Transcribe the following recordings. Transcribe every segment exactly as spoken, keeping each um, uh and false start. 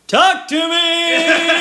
Talk to me!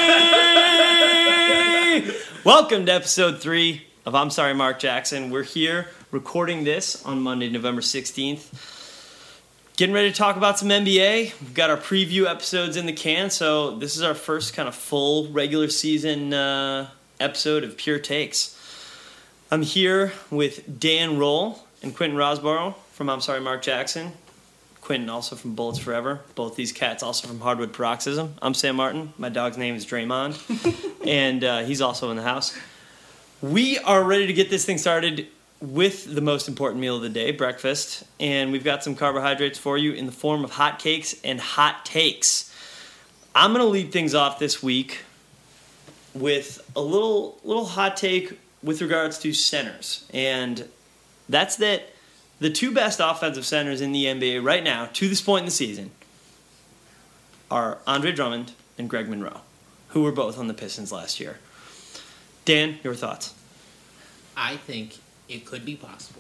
Welcome to episode three of I'm Sorry, Mark Jackson. We're here recording this on Monday, November sixteenth. Getting ready to talk about some N B A. We've got our preview episodes in the can, so this is our first kind of full regular season uh, episode of Pure Takes. I'm here with Dan Roll and Quentin Rosborough from I'm Sorry, Mark Jackson. Quentin also from Bullets Forever. Both these cats also from Hardwood Paroxysm. I'm Sam Martin. My dog's name is Draymond. and uh, he's also in the house. We are ready to get this thing started with the most important meal of the day, breakfast. And we've got some carbohydrates for you in the form of hot cakes and hot takes. I'm going to lead things off this week with a little little hot take with regards to centers. And that's that the two best offensive centers in the N B A right now, to this point in the season, are Andre Drummond and Greg Monroe, who were both on the Pistons last year. Dan, your thoughts? I think it could be possible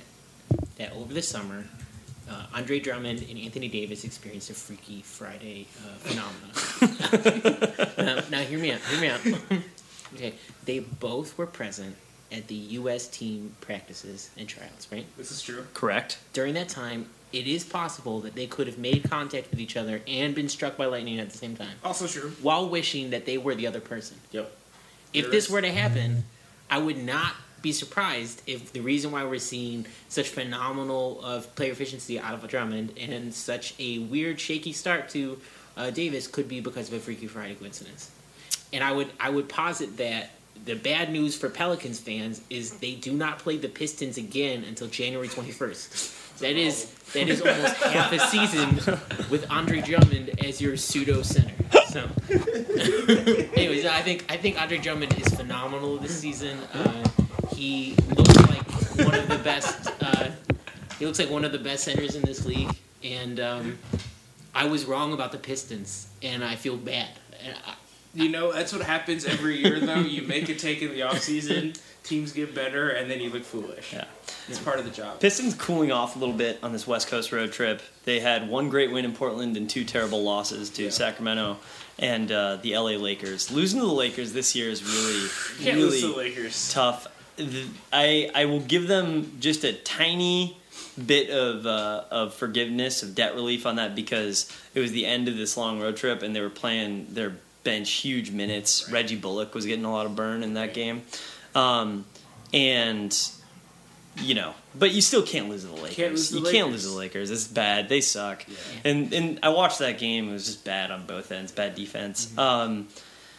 that over the summer, uh, Andre Drummond and Anthony Davis experienced a Freaky Friday uh, phenomenon. now, now, hear me out. Hear me out. Okay, they both were present at the U S team practices and tryouts, right? This is true. Correct. During that time, it is possible that they could have made contact with each other and been struck by lightning at the same time. Also true. While wishing that they were the other person. Yep. If There this is. were to happen, I would not be surprised if the reason why we're seeing such phenomenal of player efficiency out of Drummond and such a weird, shaky start to uh, Davis could be because of a Freaky Friday coincidence. And I would I would posit that the bad news for Pelicans fans is they do not play the Pistons again until January twenty-first. That is that is almost half a season with Andre Drummond as your pseudo center. So, anyways, I think I think Andre Drummond is phenomenal this season. Uh, he looks like one of the best. Uh, he looks like one of the best centers in this league, and um, I was wrong about the Pistons, and I feel bad. And I, You know, that's what happens every year, though. You make a take in the offseason, teams get better, and then you look foolish. Yeah. It's part of the job. Pistons cooling off a little bit on this West Coast road trip. They had one great win in Portland and two terrible losses to Yeah. Sacramento and uh, the L A Lakers. Losing to the Lakers this year is really, Can't really lose to the Lakers. tough. The- I I will give them just a tiny bit of uh, of forgiveness, of debt relief on that because it was the end of this long road trip and they were playing their bench huge minutes. Right. Reggie Bullock was getting a lot of burn in that game. Um, and, you know, but you still can't lose to the Lakers. Can't lose to the you Lakers. can't lose to the Lakers. It's bad. They suck. Yeah. And and I watched that game. It was just bad on both ends. Bad defense. Mm-hmm. Um,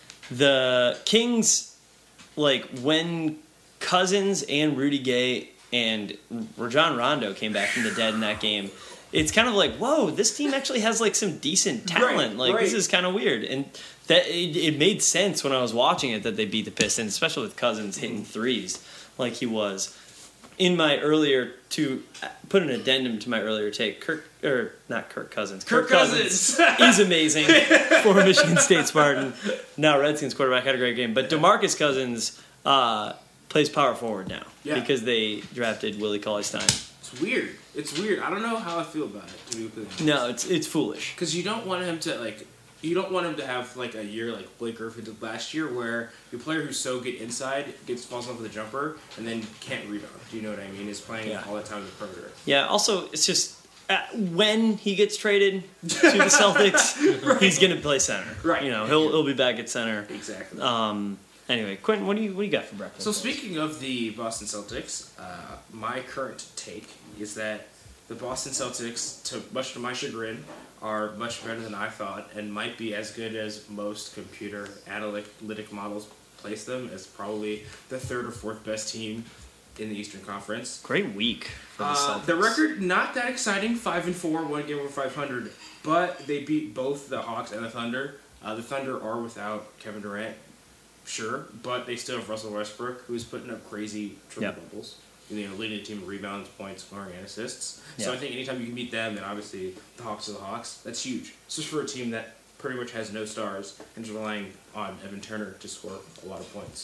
the Kings, like, when Cousins and Rudy Gay and Rajon Rondo came back from the dead in that game, it's kind of like, whoa, this team actually has like some decent talent. Right, like right. this is kind of weird, and that it, it made sense when I was watching it that they beat the Pistons, especially with Cousins hitting threes like he was. In my earlier to put an addendum to my earlier take, Kirk or not Kirk Cousins, Kirk Cousins. is amazing for Michigan State Spartan. Now Redskins quarterback had a great game, but DeMarcus Cousins uh, plays power forward now Yeah. because they drafted Willie Cauley-Stein. It's weird. It's weird. I don't know how I feel about it, to be completely honest. No, it's it's foolish. Because you don't want him to, like, you don't want him to have, like, a year like Blake Griffin did last year where your player who's so good inside gets falls in love with a jumper and then can't rebound. Do you know what I mean? Is playing Yeah. all the time as a perimeter. Yeah, also, it's just uh, when he gets traded to the Celtics, Right. he's going to play center. Right. You know, he'll he'll be back at center. Exactly. Um. Anyway, Quentin, what do you what do you got for breakfast? So speaking of the Boston Celtics, uh, my current take is that the Boston Celtics, to much to my chagrin, are much better than I thought and might be as good as most computer analytic models place them as probably the third or fourth best team in the Eastern Conference. Great week for the Uh, Celtics. the record not that exciting, five and four, one game over five hundred, but they beat both the Hawks and the Thunder. Uh, the Thunder are without Kevin Durant. Sure, but they still have Russell Westbrook, who's putting up crazy triple Yep. doubles. You know, leading the team in rebounds, points, scoring, and assists. So Yeah. I think anytime you can beat them, then obviously the Hawks are the Hawks. That's huge. Especially for a team that pretty much has no stars and is relying on Evan Turner to score a lot of points.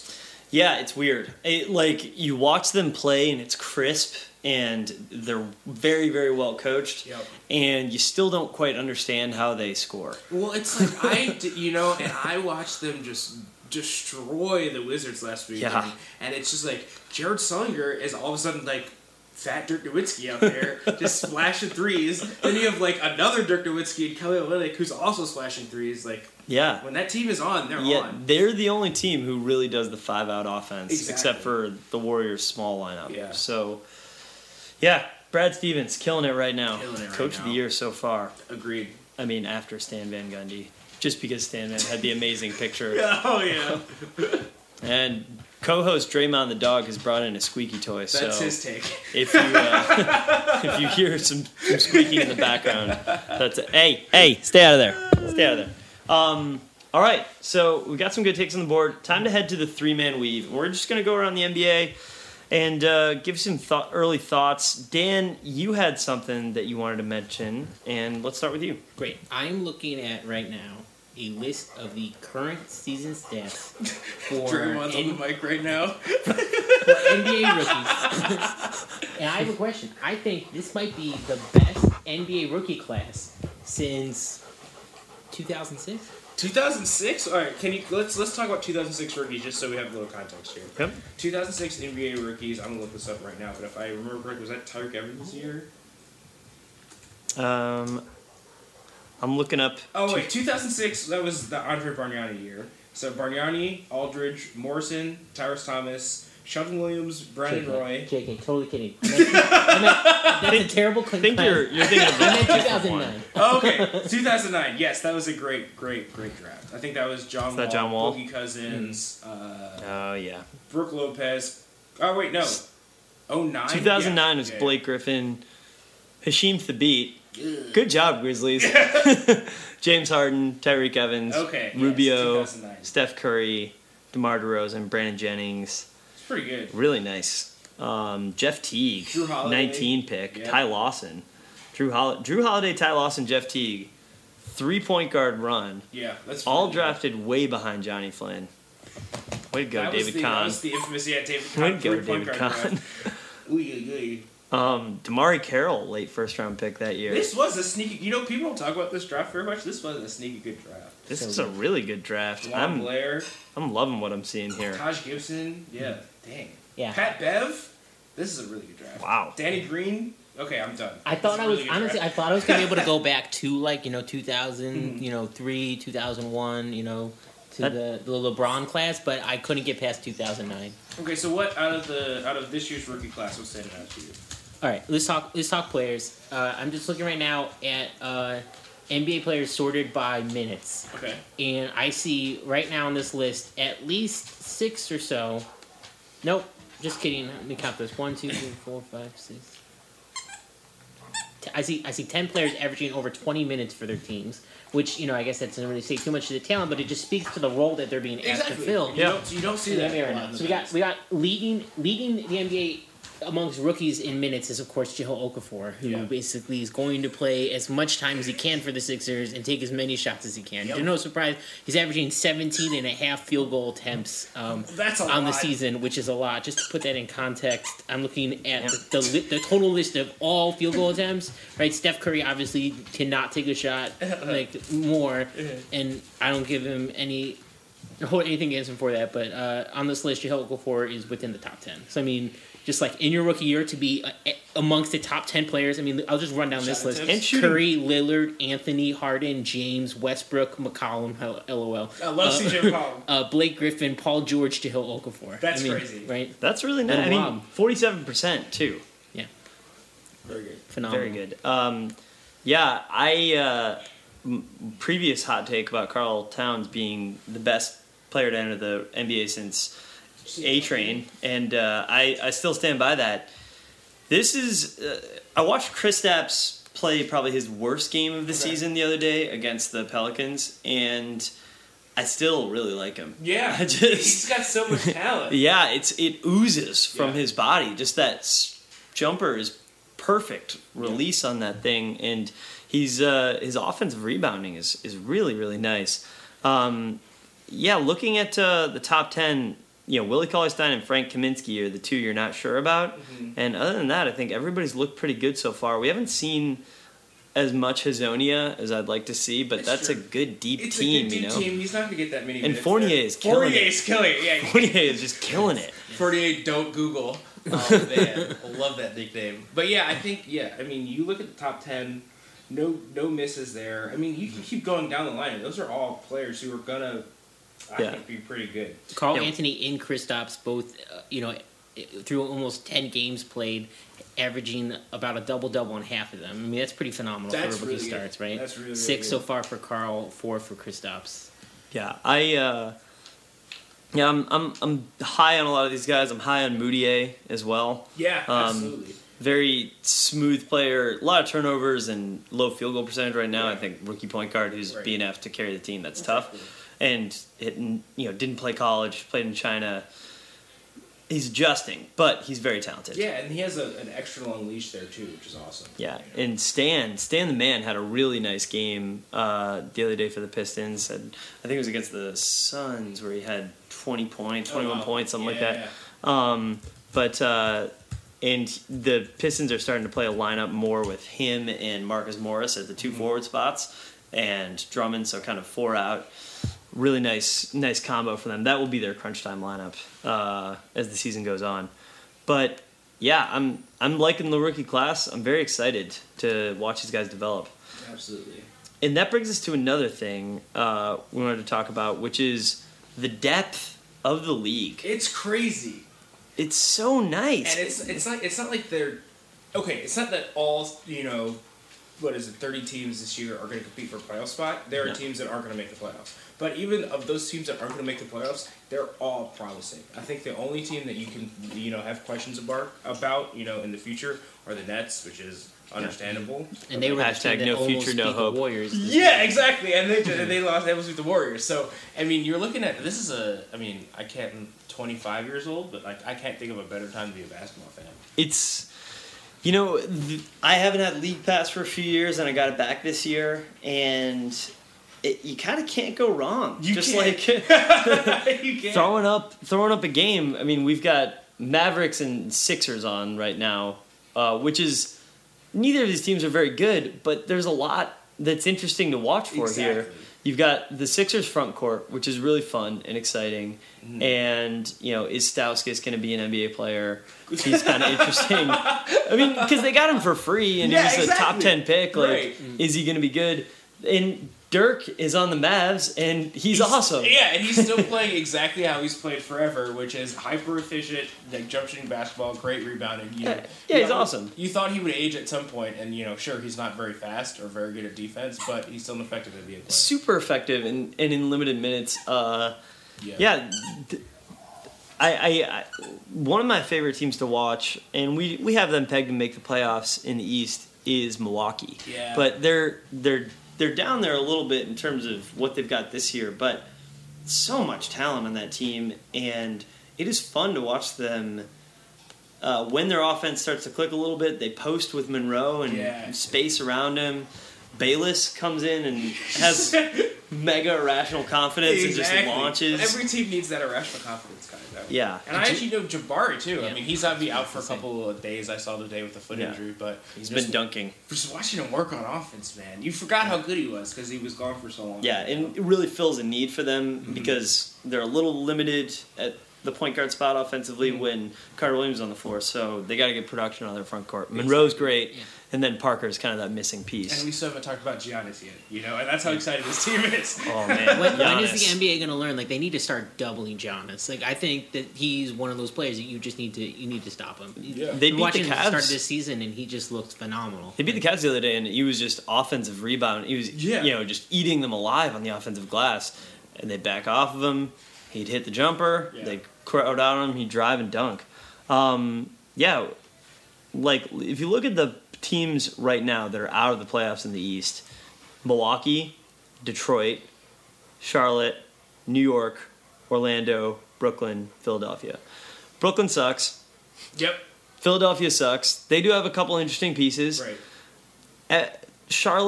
Yeah, it's weird. It, like, you watch them play and it's crisp and they're very, very well coached. Yep. And you still don't quite understand how they score. Well, it's like I, d- you know, and I watched them just destroy the Wizards last week. Yeah. And, and it's just like Jared Sullinger is all of a sudden like fat Dirk Nowitzki out there just splashing threes. Then you have like another Dirk Nowitzki and Kelly Olynyk who's also splashing threes. Like, Yeah. when that team is on, they're Yeah, on. they're the only team who really does the five-out offense, Exactly. except for the Warriors' small lineup. Yeah. So, yeah, Brad Stevens killing it right now. Killing it right Coach of now. the year so far. Agreed. I mean, after Stan Van Gundy, just because Stan Van had the amazing picture. Oh yeah. And co-host Draymond the dog has brought in a squeaky toy. That's so his take. if you uh, if you hear some, some squeaking in the background, that's it. Hey, hey, stay out of there. Stay out of there. Um, all right, so we got some good takes on the board. Time to head to the three-man weave. We're just going to go around the N B A and uh, give some thought, early thoughts. Dan, you had something that you wanted to mention, and let's start with you. Great. I'm looking at right now a list of the current season stats for, Draymond's N- on the mic right now. for N B A rookies. And I have a question. I think this might be the best N B A rookie class since two thousand six. two thousand six. All right, can you let's let's talk about two thousand six rookies just so we have a little context here. Yep. two thousand six N B A rookies. I'm gonna look this up right now, but if I remember correctly, was that Tyreek Evans' year? Um, I'm looking up. Oh wait, two thousand six. That was the Andre Bargnani year. So Bargnani, Aldridge, Morrison, Tyrese Thomas, Sheldon Williams, Brandon Roy. J K, totally kidding. I meant, I meant, that's a terrible I class. think you're you're thinking of I meant that two thousand nine. Oh, okay, two thousand nine. Yes, that was a great, great, great draft. I think that was John Is that Wall, John Wall? Boogie Cousins, uh, Oh yeah. Brooke Lopez. Oh wait, no. Oh nine. two thousand nine Yeah, was okay. Blake Griffin, Hasheem Thabeet. Good job, Grizzlies. James Harden, Tyreek Evans, Okay, yes, Rubio, two thousand nine. Steph Curry, DeMar DeRozan, Brandon Jennings. It's pretty good. Really nice. Um, Jeff Teague, Drew Holiday. nineteen pick. Yeah. Ty Lawson, Drew Hol- Drew Holiday, Ty Lawson, Jeff Teague. Three point guard run. Yeah, that's All really drafted way behind Johnny Flynn. Way to good. go, That was David the, That Kahn. was the infamous, yeah, David Kahn. Way to go, three-point David guard Kahn. draft. Ooh, ooh, ooh. Um, Damari Carroll, late first round pick that year. This was a sneaky. You know, people don't talk about this draft very much. This was a sneaky good draft. This So is a really good draft. Juwan I'm Blair, I'm loving what I'm seeing here. Taj Gibson. Yeah, dang. Yeah. Pat Bev. This is a really good draft. Wow. Danny Green. Okay, I'm done. I thought This is I a was really good honestly draft. I thought I was gonna be able to go back to like you know two thousand Mm-hmm. you know three two thousand one you know to That- the, the LeBron class, but I couldn't get past two thousand nine. Okay, so what out of the out of this year's rookie class was standing out to you? All right, let's talk. Let's talk players. Uh, I'm just looking right now at uh, N B A players sorted by minutes, Okay. and I see right now on this list at least six or so. Nope, just kidding. Let me count this: one, two, three, four, five, six. T- I see. I see ten players averaging over twenty minutes for their teams, which you know I guess that doesn't really say too much to the talent, but it just speaks to the role that they're being asked Exactly. to fill. You Yeah. don't you don't see in the that N B A a right lot now. in the So we got past. we got leading leading the N B A amongst rookies in minutes is of course Jahlil Okafor, who Yeah. basically is going to play as much time as he can for the Sixers and take as many shots as he can. Yep. To no surprise, he's averaging seventeen and a half field goal attempts um, That's a on the lot. season, which is a lot. Just to put that in context, I'm looking at the, the li- the total list of all field goal attempts. Right, Steph Curry obviously cannot take a shot like more, and I don't give him any hold anything against him for that, but uh, on this list, Jahlil Okafor is within the top ten. So I mean, just like in your rookie year to be uh, amongst the top ten players. I mean, I'll just run down this Shot list: attempts. And shooting. Curry, Lillard, Anthony, Harden, James, Westbrook, McCollum, hell- LOL. I love uh, C J McCollum. Uh, Blake Griffin, Paul George, Jahlil Okafor. That's I mean, crazy. right? That's really nice. And I mean, Rob. forty-seven percent too. Very good. Phenomenal. Very good. Um, yeah, I uh, m- previous hot take about Karl Towns being the best player to enter the N B A since A Train, and uh, I I still stand by that. This is uh, I watched Kristaps play probably his worst game of the Okay. season the other day against the Pelicans, and I still really like him. Yeah, I just- he's got so much talent. Yeah, it's it oozes from Yeah. his body. Just that s- jumper is perfect release on that thing, and he's uh, his offensive rebounding is is really really nice. Um, yeah, looking at uh, the top ten, you know, Willie Cauley-Stein and Frank Kaminsky are the two you're not sure about. Mm-hmm. And other than that, I think everybody's looked pretty good so far. We haven't seen as much Hazonia as I'd like to see, but It's that's true. a good deep It's team, a good deep you know. team. He's not going to get that many And minutes Fournier there. is killing Fournier it. is killing it, yeah. Fournier is just killing it. Fournier, don't Google. Oh, man. I love that nickname. But yeah, I think, yeah, I mean, you look at the top ten, no no misses there. I mean, you can keep going down the line. Those are all players who are going to, I Yeah. think, be pretty good. Carl Yeah. Anthony and Kristaps both, uh, you know, through almost ten games played, averaging about a double double on half of them. I mean, that's pretty phenomenal That's for rookie really good. starts, right? That's really, really Six good. so far for Carl, four for Kristaps. Yeah, I uh, yeah, I'm I'm I'm high on a lot of these guys. I'm high on Moutier as well. Yeah, Um, absolutely. Very smooth player, a lot of turnovers and low field goal percentage right now. Yeah. I think rookie point guard who's Right. B N F to carry the team. That's tough. Exactly. And it, you know, didn't play college, played in China. He's adjusting, but he's very talented. Yeah, and he has a, an extra long leash there, too, which is awesome. Yeah, and Stan, Stan the man had a really nice game uh, the other day for the Pistons. And I think it was against the Suns where he had twenty points, twenty-one Oh, wow. points, something Yeah. like that. Um, but uh, and the Pistons are starting to play a lineup more with him and Marcus Morris at the two Mhm. forward spots, and Drummond, so kind of four out. Really nice, nice combo for them. That will be their crunch time lineup uh, as the season goes on. But yeah, I'm I'm liking the rookie class. I'm very excited to watch these guys develop. Absolutely. And that brings us to another thing uh, we wanted to talk about, which is the depth of the league. It's crazy. It's so nice. And it's it's not it's not like they're okay. It's not that all you know. What is it? Thirty teams this year are going to compete for a playoff spot. There are Yeah. teams that aren't going to make the playoffs. But even of those teams that aren't going to make the playoffs, they're all promising. I think the only team that you can you know have questions about about you know in the future are the Nets, which is understandable. And they were the Hashtag team that no almost future, no beat hope. the Warriors. this Yeah, year. exactly. And they they lost. That was with the Warriors. So I mean, you're looking at this is a. I mean, I can't. I'm twenty-five years old, but like I can't think of a better time to be a basketball fan. It's, you know, th- I haven't had League Pass for a few years, and I got it back this year, and it, you kind of can't go wrong. You Just can't. like You can't. throwing up, throwing up a game. I mean, we've got Mavericks and Sixers on right now, uh, which is neither of these teams are very good, but there's a lot that's interesting to watch for here. Exactly. You've got the Sixers front court, which is really fun and exciting. Mm. And, you know, is Stauskas going to be an N B A player? He's kind of interesting. I mean, because they got him for free, and Yeah, he was a top exactly. ten pick. Like, Right. is he going to be good? And Dirk is on the Mavs, and he's, awesome. Yeah, and he's still playing exactly how he's played forever, which is hyper efficient, like jump shooting basketball, great rebounding. You, Yeah, yeah, you he's know, awesome. You thought he would age at some point, and you know, sure, he's not very fast or very good at defense, but he's still an effective N B A player. Super effective and, and in limited minutes. Uh, Yeah. yeah, th- I, I, I one of my favorite teams to watch, and we, we have them pegged to make the playoffs in the East, is Milwaukee. Yeah. But they're they're they're down there a little bit in terms of what they've got this year, but so much talent on that team, and it is fun to watch them. Uh, when their offense starts to click a little bit, they post with Monroe and Yeah. space around him. Bayless comes in and has mega irrational confidence and just launches. Every team needs that irrational confidence guy, though. Yeah. And I actually know Jabari too. I Yeah. mean, he's not be out for a couple of days. I saw today with the foot Yeah. injury, but He's just, been dunking. Just watching him work on offense, man. You forgot how good he was because he was gone for so long. Yeah, and it really fills a need for them Mm-hmm. because they're a little limited at the point guard spot offensively Mhm. when Carter Williams is on the floor, so they got to get production on their front court. Monroe's great, Yeah. and then Parker's kind of that missing piece. And we still haven't talked about Giannis yet, you know, and that's how excited this team is. Oh man, When, when is Giannis. the N B A going to learn? Like, they need to start doubling Giannis. Like, I think that he's one of those players that you just need to you need to stop him. Yeah. They You're beat watching the him start Cavs. this season, and he just looked phenomenal. They beat the Cavs the other day, and he was just offensive rebound. He was, Yeah. you know, just eating them alive on the offensive glass. And they back off of him. He'd hit the jumper. Yeah. They crowd out on him. He'd drive and dunk. Um, yeah, like if you look at the teams right now that are out of the playoffs in the East: Milwaukee, Detroit, Charlotte, New York, Orlando, Brooklyn, Philadelphia. Brooklyn sucks. Yep. Philadelphia sucks. They do have a couple interesting pieces. Right. Uh, Charlotte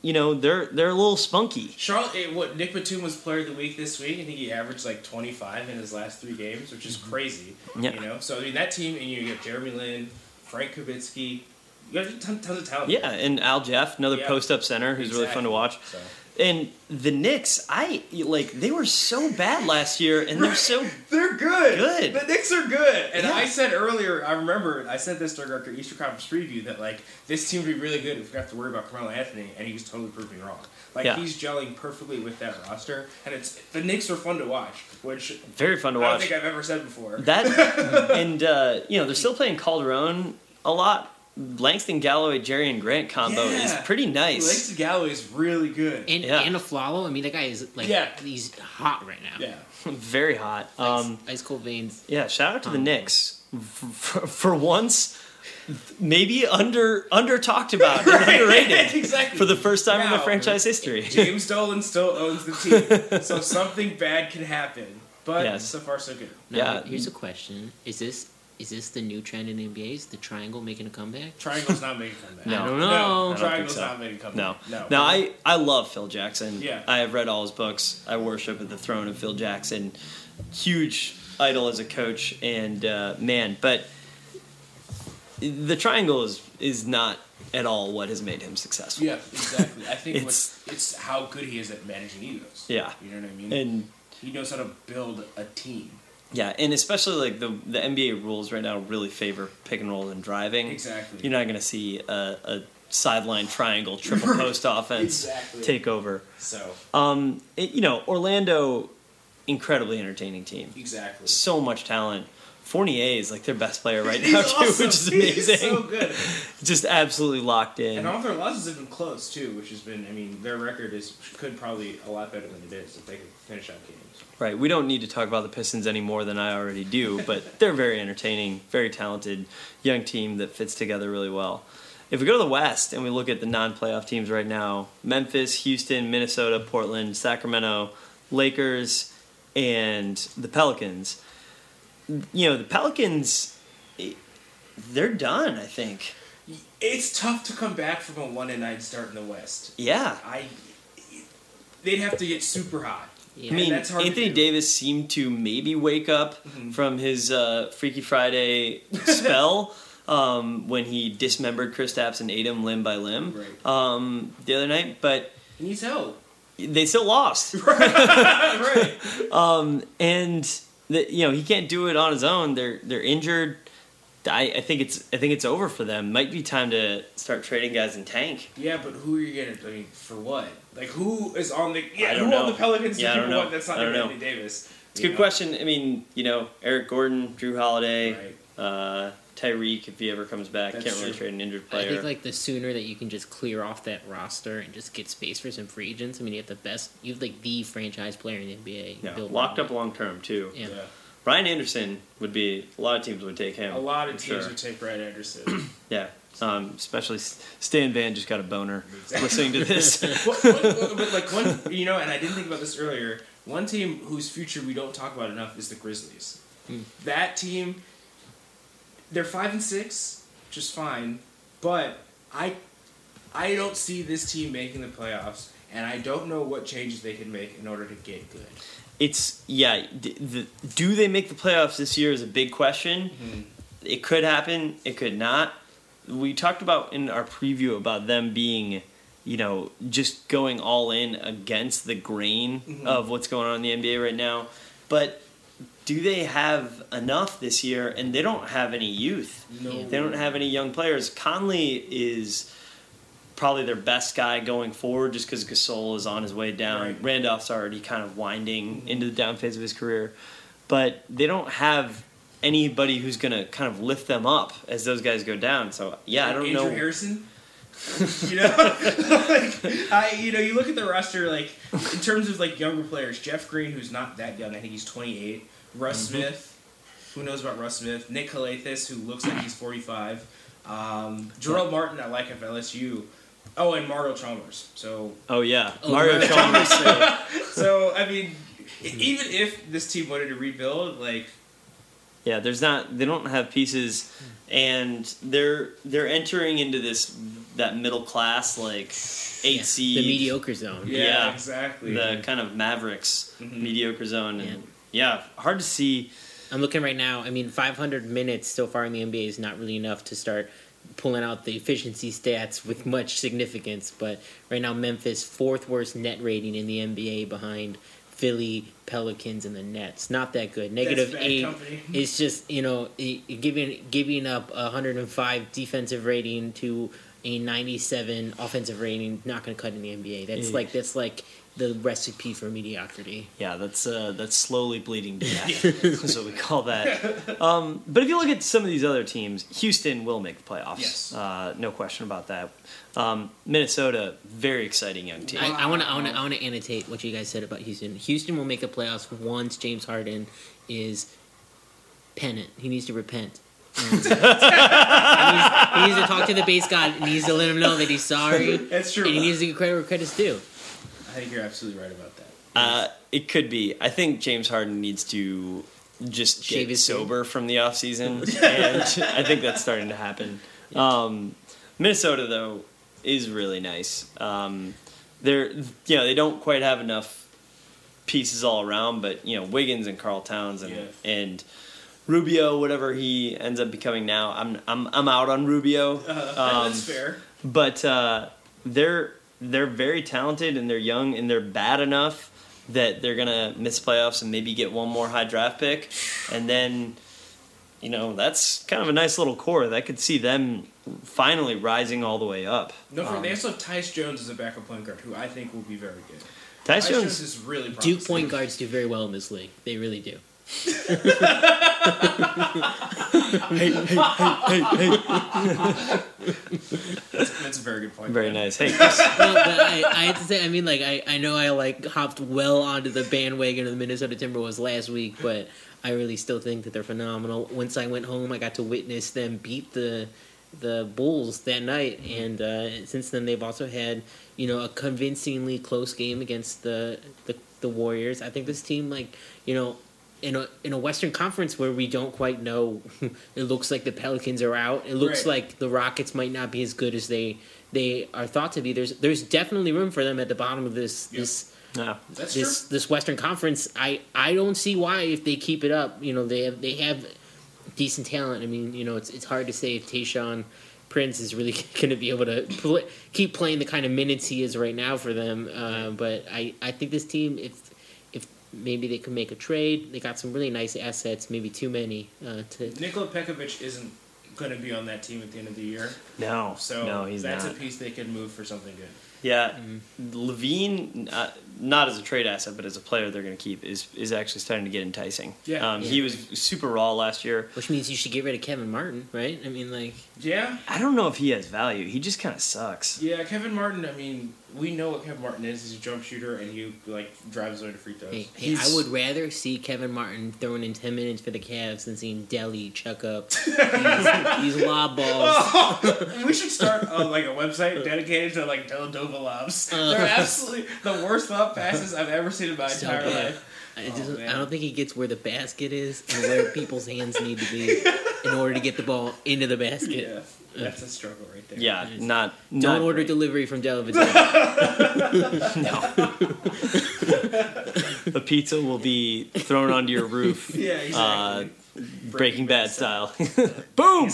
you know, they're they're a little spunky. Charlotte, eh, what Nick Batum was Player of the Week this week. I think he averaged like twenty-five in his last three games, which is crazy. Yeah. You know, so I mean that team, and you get Jeremy Lin, Frank Kavitsky. You got tons, tons of talent. Yeah, and Al Jeff, another Yeah. post-up center who's really fun to watch. So. And the Knicks, I like they were so bad last year, and they're so They're good. Good. The Knicks are good. And Yeah. I said earlier, I remember, I said this during our Eastern Conference preview, that, like, this team would be really good if we have to worry about Carmelo Anthony, and he was totally proving wrong. Like, Yeah. he's gelling perfectly with that roster, and it's the Knicks are fun to watch, which very fun to I don't watch. think I've ever said before. That and uh, you know they're still playing Calderon a lot. Langston Galloway, Jerry and Grant combo Yeah. is pretty nice. Langston Galloway is really good. And Yeah. and Aflalo, I mean, that guy is like Yeah. he's hot right now. Yeah. Very hot. Um, ice, ice cold veins. yeah, shout out to the Um, Knicks for, for once. Maybe under under talked about and Right. underrated Exactly. for the first time in Now, their franchise history. James Dolan still owns the team, so something bad can happen. But Yes. so far, so good. Now, Yeah. Here's a question: Is this is this the new trend in N B A? Is the triangle making a comeback? Triangle's not making a comeback. No. I don't know. I don't think Triangle's so. not making a comeback. No, No. Now I I love Phil Jackson. Yeah. I have read all his books. I worship at the throne of Phil Jackson. Huge idol as a coach and uh, man, but the triangle is is not at all what has made him successful. Yeah, exactly. I think It's- it's it's how good he is at managing egos. Yeah. You know what I mean? And he knows how to build a team. yeah, and especially like the the N B A rules right now really favor pick and roll and driving. Exactly. You're not going to see a, a sideline triangle triple post offense Exactly. take over. So Um, it, you know, Orlando, incredibly entertaining team. exactly. So much talent. Fournier is like their best player right He's now too, awesome. which is He's amazing. so good. Just absolutely locked in. And all their losses have been close too, which has been. I mean, their record is could probably a lot better than it is if they could finish out games. Right. We don't need to talk about the Pistons any more than I already do, but they're very entertaining, very talented young team that fits together really well. If we go to the West and we look at the non-playoff teams right now, Memphis, Houston, Minnesota, Portland, Sacramento, Lakers, and the Pelicans. You know, the Pelicans, eh, they're done, I think. It's tough to come back from a one and nine start in the West. Yeah. I. They'd have to get super hot. Yeah. I mean, that's hard to Anthony do. Davis seemed to maybe wake up Mhm. from his uh, Freaky Friday spell um, when he dismembered Kristaps and ate him limb by limb Right. um, the other night, but He needs help. they still lost. right. Um, and the, you know he can't do it on his own. They're they're injured. I, I think it's I think it's over for them. Might be time to start trading guys in tank. Yeah, but who are you gonna? I mean, for what? Like, who is on the? Yeah, I don't who know. on the Pelicans? Yeah, I do don't people know. want that's not I don't know. Anthony Davis? It's a good question. I mean, you know, Eric Gordon, Drew Holiday, Right. uh, Tyreek if he ever comes back. That's Can't really true. trade an injured I player. think like the sooner that you can just clear off that roster and just get space for some free agents. I mean, you have the best, you have like the franchise player in the N B A. yeah, Bill locked Russell. up long term too. Yeah. Ryan Anderson would be a lot of teams would take him. A lot of for teams sure. would take Brad Anderson. Yeah, um, especially Stan Van just got a boner Exactly. listening to this. But- but but, like one, you know, and I didn't think about this earlier. One team whose future we don't talk about enough is the Grizzlies. Hmm. That team, they're five and six, just fine. But I, I don't see this team making the playoffs, and I don't know what changes they can make in order to get good. It's yeah. D- the, do they make the playoffs this year is a big question. It could happen. It could not. We talked about in our preview about them being, you know, just going all in against the grain Mhm. of what's going on in the N B A right now. But do they have enough this year? And they don't have any youth. No. They don't have any young players. Conley is probably their best guy going forward just because Gasol is on his way down. Right. Randolph's already kind of winding into the down phase of his career. But they don't have anybody who's going to kind of lift them up as those guys go down. So, yeah, I don't Andrew know. Harrison. you know, like I, you know, you look at the roster like in terms of like younger players. Jeff Green, who's not that young, I think he's twenty-eight. Russ Mm-hmm. Smith, who knows about Russ Smith? Nick Calathis, who looks like he's forty-five. Um, Jarrell Martin, I like of L S U. Oh, and Mario Chalmers. So, Oh, yeah. Oh, Mario Mario Chalmers. so I mean, e- even if this team wanted to rebuild, like Yeah, there's not. They don't have pieces, and they're they're entering into this that middle class like eight Yeah, seed, the mediocre zone. Yeah, Yeah. exactly. the kind of Mavericks Mhm. mediocre zone, and yeah. hard to see. I'm looking right now. I mean, five hundred minutes so far in the N B A is not really enough to start pulling out the efficiency stats with much significance. But right now, Memphis, fourth worst net rating in the N B A behind Philly, Pelicans, and the Nets. Not that good. Negative bad eight. company. It's just, you know, i- giving giving up a one hundred five defensive rating to a ninety-seven offensive rating. Not going to cut in the N B A. That's Yeah. like that's like the recipe for mediocrity. Yeah, that's uh, that's slowly bleeding to death. That's what we call that. Um, but if you look at some of these other teams, Houston will make the playoffs. Yes. Uh, no question about that. Um, Minnesota, very exciting young team. I want to I want to I want to annotate what you guys said about Houston. Houston will make the playoffs once James Harden is penitent. He needs to repent. And he, needs, he needs to talk to the base god. He needs to let him know that he's sorry. That's true. And he needs to get credit where credit's due. I think you're absolutely right about that. Uh, it could be. I think James Harden needs to just Shave get his sober from the offseason, and I think that's starting to happen. Um, Minnesota, though, is really nice. Um, they're, you know, they don't quite have enough pieces all around, but you know, Wiggins and Karl Towns and Yeah. and Rubio, whatever he ends up becoming now, I'm I'm I'm out on Rubio. Uh, Um, that's fair. But uh, they're they're very talented and they're young and they're bad enough that they're gonna miss playoffs and maybe get one more high draft pick, and then you know that's kind of a nice little core that could see them finally rising all the way up. No, for, Um, they also have Tyus Jones as a backup point guard, who I think will be very good. Tyus Tyus Jones, Jones is really promising. Duke point guards do very well in this league. They really do. That's, that's a very good point. very man. nice. Hey, Chris, No, but I, I have to say, I mean, like, I, I know I, like, hopped well onto the bandwagon of the Minnesota Timberwolves last week, but I really still think that they're phenomenal. Once I went home, I got to witness them beat the the Bulls that night, and uh, since then they've also had, you know, a convincingly close game against the, the, the Warriors. I think this team, like, you know, in a in a Western Conference where we don't quite know, it looks like the Pelicans are out. It looks Right. like the Rockets might not be as good as they they are thought to be. There's there's definitely room for them at the bottom of this Yep. this no. That's this true. this Western Conference. I I don't see why if they keep it up. You know, they have they have decent talent. I mean, you know, it's it's hard to say if Tayshaun Prince is really going to be able to pl- keep playing the kind of minutes he is right now for them. Uh, but I, I think this team, if if maybe they could make a trade, they got some really nice assets, maybe too many. Uh, to Nikola Pekovic isn't going to be on that team at the end of the year, No, so no, he's that's not. a piece they can move for something good. Yeah, Mm-hmm. Levine, uh, not as a trade asset, but as a player they're going to keep, is is actually starting to get enticing. Yeah. um, Yeah. he was super raw last year. which means you should get rid of Kevin Martin, right? I mean, like, Yeah, I don't know if he has value. He just kind of sucks. yeah. Kevin Martin. I mean, we know what Kevin Martin is. He's a jump shooter, and he like drives away to free throws. hey, hey, He's- I would rather see Kevin Martin throwing in ten minutes for the Cavs than seeing Delhi chuck up these, these lob balls. We should start uh, like a website dedicated to like Deladova lobs. Uh. They're absolutely the worst lob passes I've ever seen in my So entire bad. life. I, Oh, just, man. I don't think he gets where the basket is and where people's hands need to be in order to get the ball into the basket. Yeah, that's a struggle right there. Yeah, Nice. not Don't not order great. delivery from Delavazine. The pizza will be thrown onto your roof. Yeah, Uh, exactly. Breaking Bad style. Boom!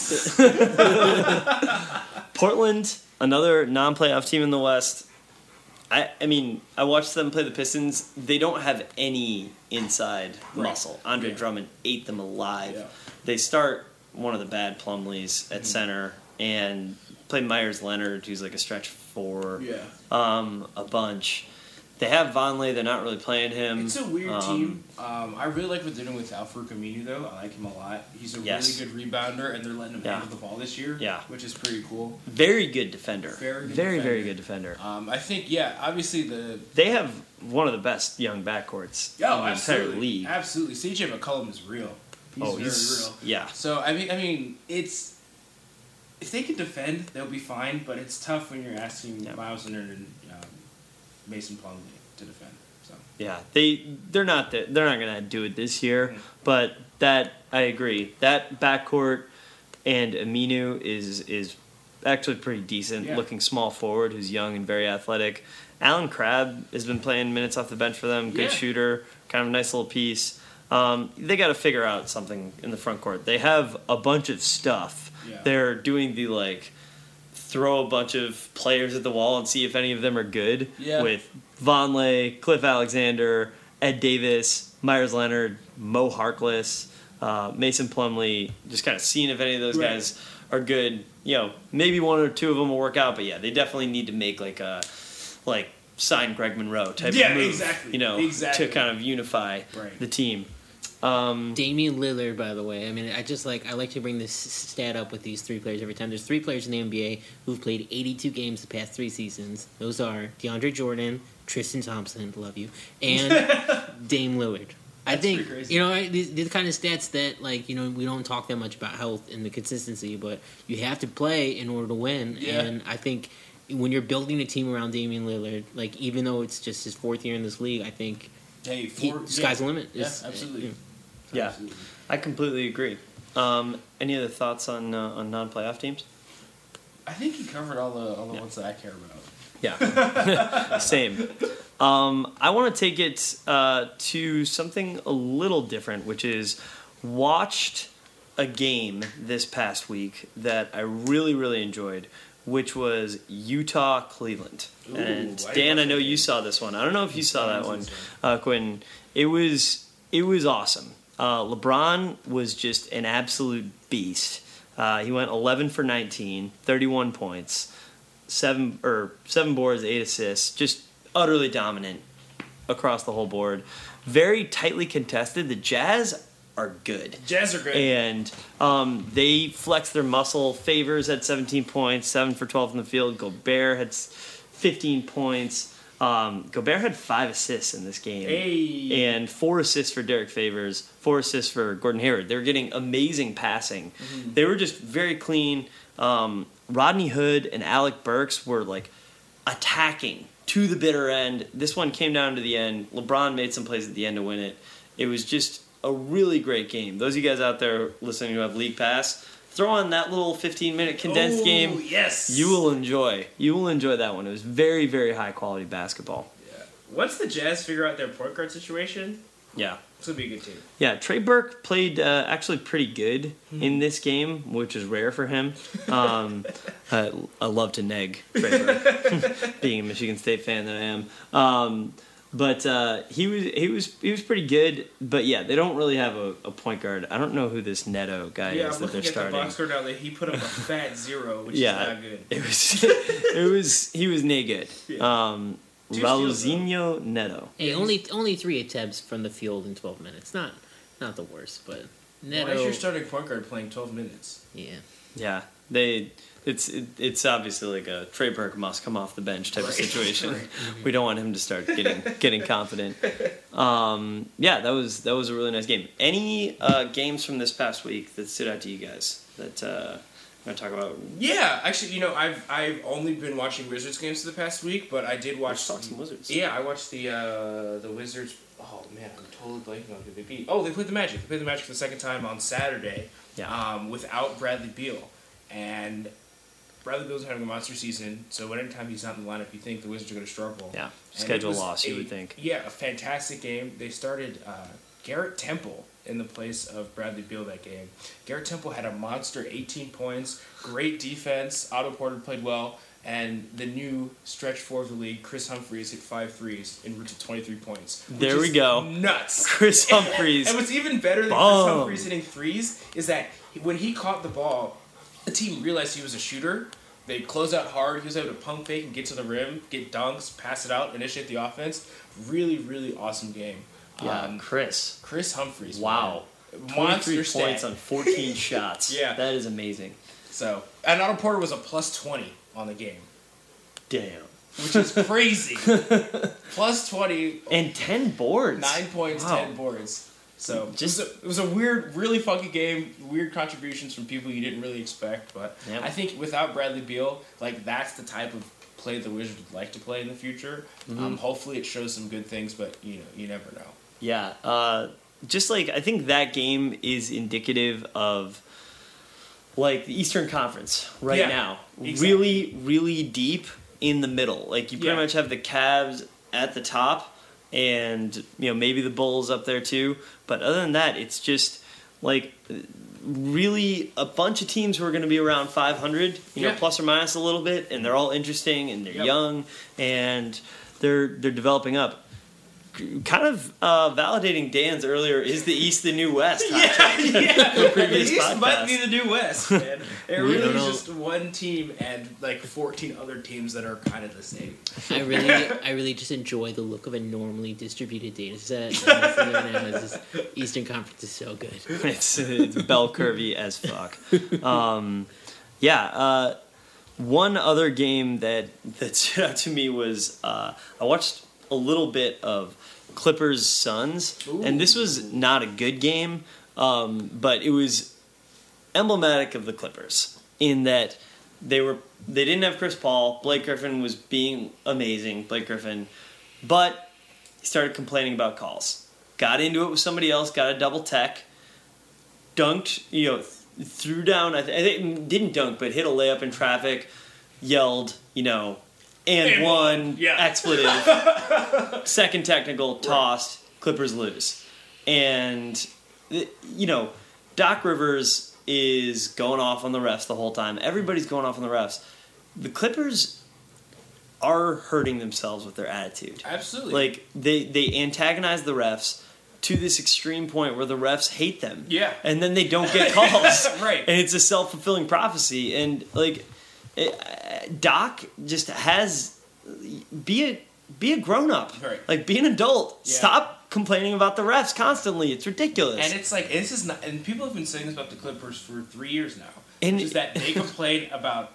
Portland, another non-playoff team in the West. I, I mean, I watched them play the Pistons. They don't have any inside Right. muscle. Andre Yeah. Drummond ate them alive. Yeah. They start one of the bad Plumleys at Mhm. center and play Myers Leonard, who's like a stretch four, Yeah, um, a bunch. They have Vonleh. They're not really playing him. it's a weird Um, team. Um, I really like what they're doing with Alfred Camino, though. I like him a lot. He's a Yes. really good rebounder, and they're letting him Yeah. handle the ball this year. Yeah. which is pretty cool. Very good defender. Very good very, very defender. good defender. Um, I think, yeah, obviously the They have one of the best young backcourts oh, in the absolutely, entire league. absolutely. C J McCollum is real. He's oh, very he's real. yeah. So I mean, I mean, it's if they can defend, they'll be fine. But it's tough when you're asking Yeah. Miles Leonard and um, Mason Plumlee to defend. So Yeah, they they're not the, they're not gonna do it this year, Mhm. but that I agree. That backcourt and Aminu is is actually pretty decent Yeah. looking small forward who's young and very athletic. Alan Crabb has been playing minutes off the bench for them. Good Yeah. shooter, kind of a nice little piece. Um, they got to figure out something in the front court. They have a bunch of stuff. Yeah. They're doing the like throw a bunch of players at the wall and see if any of them are good. Yeah. With Vonleh, Cliff Alexander, Ed Davis, Myers Leonard, Mo Harkless, uh, Mason Plumlee. Just kind of seeing if any of those Right. guys are good. You know, maybe one or two of them will work out, but yeah, they definitely need to make like a like sign Greg Monroe type Yeah, of move. exactly. You know, Exactly. to kind of unify Right. the team. Um, Damian Lillard, by the way. I mean, I just like I like to bring this stat up with these three players every time. There's three players in the N B A who've played eighty-two games the past three seasons. Those are DeAndre Jordan, Tristan Thompson, love you, and Dame Lillard. I That's think pretty crazy. you know I- these, these kind of stats that like you know we don't talk that much about health and the consistency, but you have to play in order to win. Yeah. And I think when you're building a team around Damian Lillard, like even though it's just his fourth year in this league, I think Hey, he, four, sky's yeah. the limit. Yeah, It's- absolutely. yeah. yeah, Absolutely. I completely agree. Um, any other thoughts on uh, on non-playoff teams? I think you covered all the all the Yeah. ones that I care about. Yeah, same. Um, I want to take it uh, to something a little different, which is watched a game this past week that I really, really enjoyed, which was Utah Cleveland. Ooh, and I Dan, I watched know that you game. saw this one. I don't know if you saw that one, This uh, Quinn. It was it was awesome. Uh, LeBron was just an absolute beast. Uh, he went eleven for nineteen, thirty-one points, seven or seven boards, eight assists, just utterly dominant across the whole board. Very tightly contested. The Jazz are good. Jazz are good. And um, they flexed their muscle. Favors had seventeen points, seven for twelve in the field. Gobert had s- fifteen points. Um, Gobert had five assists in this game. Hey. And four assists for Derek Favors, four assists for Gordon Hayward. They were getting amazing passing. Mm-hmm. They were just very clean. Um, Rodney Hood and Alec Burks were like attacking to the bitter end. This one came down to the end. LeBron made some plays at the end to win it. It was just a really great game. Those of you guys out there listening who have League Pass, throw on that little fifteen minute condensed Ooh, game. Yes. You will enjoy. You will enjoy that one. It was very, very high quality basketball. Yeah. Once the Jazz figure out their point guard situation, Yeah. this will be a good team. Yeah, Trey Burke played uh, actually pretty good in this game, which is rare for him. Um, I, I love to neg Trey Burke, being a Michigan State fan that I am. Um, but uh, he was he was he was pretty good. But yeah, they don't really have a, a point guard. I don't know who this Neto guy Yeah, is I'm that they're looking at the starting. box score now that he put up a fat zero, which Yeah. is not good. It was it was he was nay good. Yeah. Um, Two steals, though. Raulzinho Neto. Hey, only only three attempts from the field in twelve minutes. Not not the worst, but Neto. Why is your starting point guard playing twelve minutes? Yeah, Yeah, they. It's it, it's obviously like a Trey Burke must come off the bench type of Right, situation. right. We don't want him to start getting getting confident. Um, yeah, that was that was a really nice game. Any uh, games from this past week that stood out to you guys that uh, I'm gonna talk about? Yeah, actually, you know, I've I've only been watching Wizards games for the past week, but I did watch. Let's talk some Wizards. Yeah, I watched the uh, the Wizards. Oh man, I'm totally blanking on who they beat. Oh, they played the Magic. They played the Magic for the second time on Saturday. Yeah. Um, without Bradley Beal, and Bradley Beal's having a monster season. So anytime he's not in the lineup, you think the Wizards are going to struggle. Yeah, And it schedule was loss, you a- would think. Yeah, a fantastic game. They started uh, Garrett Temple in the place of Bradley Beal that game. Garrett Temple had a monster eighteen points, great defense. Otto Porter played well. And the new stretch four of the league, Chris Humphries, hit five threes in route to twenty-three points. which There we is go. Nuts. Chris Humphries. And what's even better than Bomb. Chris Humphries hitting threes is that when he caught the ball, the team realized he was a shooter. They close out hard. He was able to pump fake and get to the rim, get dunks, pass it out, initiate the offense. Really, really awesome game. Yeah, Um, Chris. Chris Humphries. Wow, man. twenty-three Monster stat. points on fourteen shots. Yeah. that is amazing. So, and Otto Porter was a plus twenty on the game, Damn. which is crazy. Plus twenty, And ten boards. nine points, Wow. ten boards. So Just- it, was a, it was a weird, really funky game. Weird contributions from people you didn't really expect, but Yep. I think without Bradley Beal, like that's the type of play the Wizards would like to play in the future. Mm-hmm. Um, hopefully, it shows some good things, but you know, you never know. Yeah, uh, just like I think that game is indicative of like the Eastern Conference right Yeah, now. exactly. Really, really deep in the middle. Like you pretty Yeah. much have the Cavs at the top, and you know maybe the Bulls up there too. But other than that, it's just like really a bunch of teams who are going to be around five hundred, you know, Yeah. plus or minus a little bit, and they're all interesting and they're Yep. young and they're they're developing up. Kind of uh, validating Dan's earlier, is the East the new West? hot take. yeah. The previous the East podcast. might be the new West, man. It We really don't is know. just one team and like fourteen other teams that are kind of the same. I really, I really just enjoy the look of a normally distributed data set. Honestly, right now, it's just, Eastern Conference is so good. it's, it's bell curvy as fuck. Um, yeah. Uh, one other game that that stood out to me was uh, I watched a little bit of Clippers Suns, and this was not a good game, um, but it was emblematic of the Clippers in that they were they didn't have Chris Paul. Blake Griffin was being amazing, Blake Griffin, but he started complaining about calls. Got into it with somebody else, got a double tech, dunked, you know, th- threw down. I, th- I think didn't dunk, but hit a layup in traffic. Yelled, you know, and, And one won, yeah. expletive. Second technical, tossed. Clippers lose, and th- you know, Doc Rivers is going off on the refs the whole time. Everybody's going off on the refs. The Clippers are hurting themselves with their attitude. Absolutely. Like they they antagonize the refs to this extreme point where the refs hate them. Yeah. And then they don't get calls. Right. And it's a self-fulfilling prophecy. And like it, Doc just has be a be a grown-up. Right. Like be an adult. Yeah. Stop complaining about the refs constantly. It's ridiculous. And it's like this is not, and people have been saying this about the Clippers for three years now. And- which is that they complain about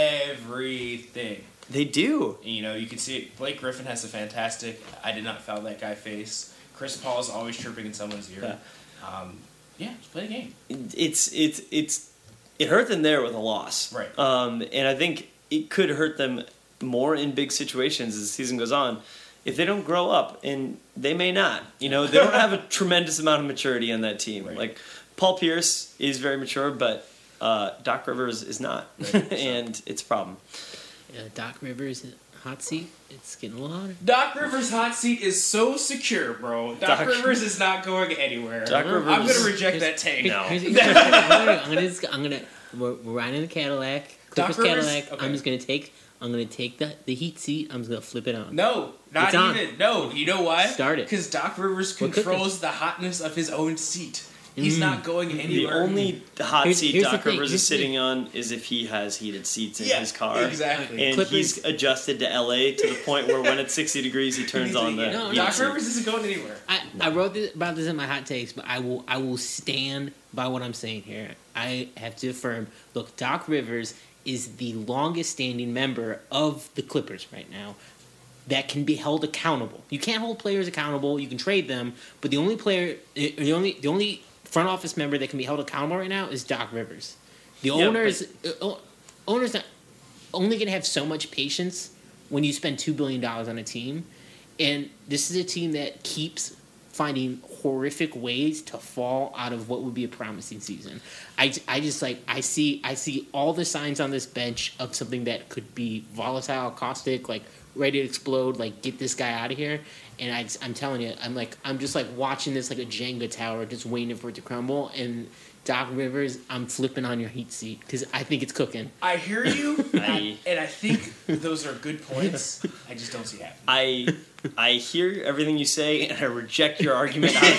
everything. they do. And, you know, you can see it. Blake Griffin has a fantastic "I did not foul that guy" face. Chris Paul is always chirping in someone's ear. Yeah. Um, yeah, just play the game. It's it's it's it hurt them there with a loss. Right. Um, and I think it could hurt them more in big situations as the season goes on if they don't grow up, and they may not. You know, they don't have a tremendous amount of maturity on that team. Right. Like Paul Pierce is very mature, but uh, Doc Rivers is not, Right. and it's a problem. Uh, Doc Rivers hot seat. It's getting a little hotter. Doc Rivers' hot seat is so secure, bro. Doc, Doc- Rivers is not going anywhere. Doc I'm Rivers- going to reject that take. No. Here's- here's- I'm gonna, just, I'm gonna, we're, we're riding in a Cadillac, Doc Clippers Rivers? Cadillac. Okay. I'm just gonna take, I'm gonna take the the heat seat. I'm just gonna flip it on. No, not It's on. even. No, you know why? Start it. Because Doc Rivers We're controls the hotness of his own seat. He's Mm. not going The anywhere. only hot Here's- seat here's the Doc thing, Rivers here's is the sitting on is if he has heated seats in yeah, his car. exactly. And Clippers- he's adjusted to L A to the point where when it's sixty degrees, he turns on the No, heat Doc seat. Rivers isn't going anywhere. I, I wrote this, about this in my hot takes, but I will I will stand by what I'm saying here. I have to affirm. Look, Doc Rivers is the longest standing member of the Clippers right now that can be held accountable. You can't hold players accountable. You can trade them, but the only player, the only the only front office member that can be held accountable right now is Doc Rivers. The Yeah, owners uh, owners not only going to have so much patience when you spend two billion dollars on a team. And this is a team that keeps finding horrific ways to fall out of what would be a promising season. I, I just like I see I see all the signs on this bench of something that could be volatile, caustic, like ready to explode. Like get this guy out of here. And I, I'm telling you, I'm like I'm just like watching this like a Jenga tower, just waiting for it to crumble. And Doc Rivers, I'm flipping on your heat seat because I think it's cooking. I hear you, and I, I- and I think those are good points. I just don't see it happening. I I hear everything you say, and I reject your argument out of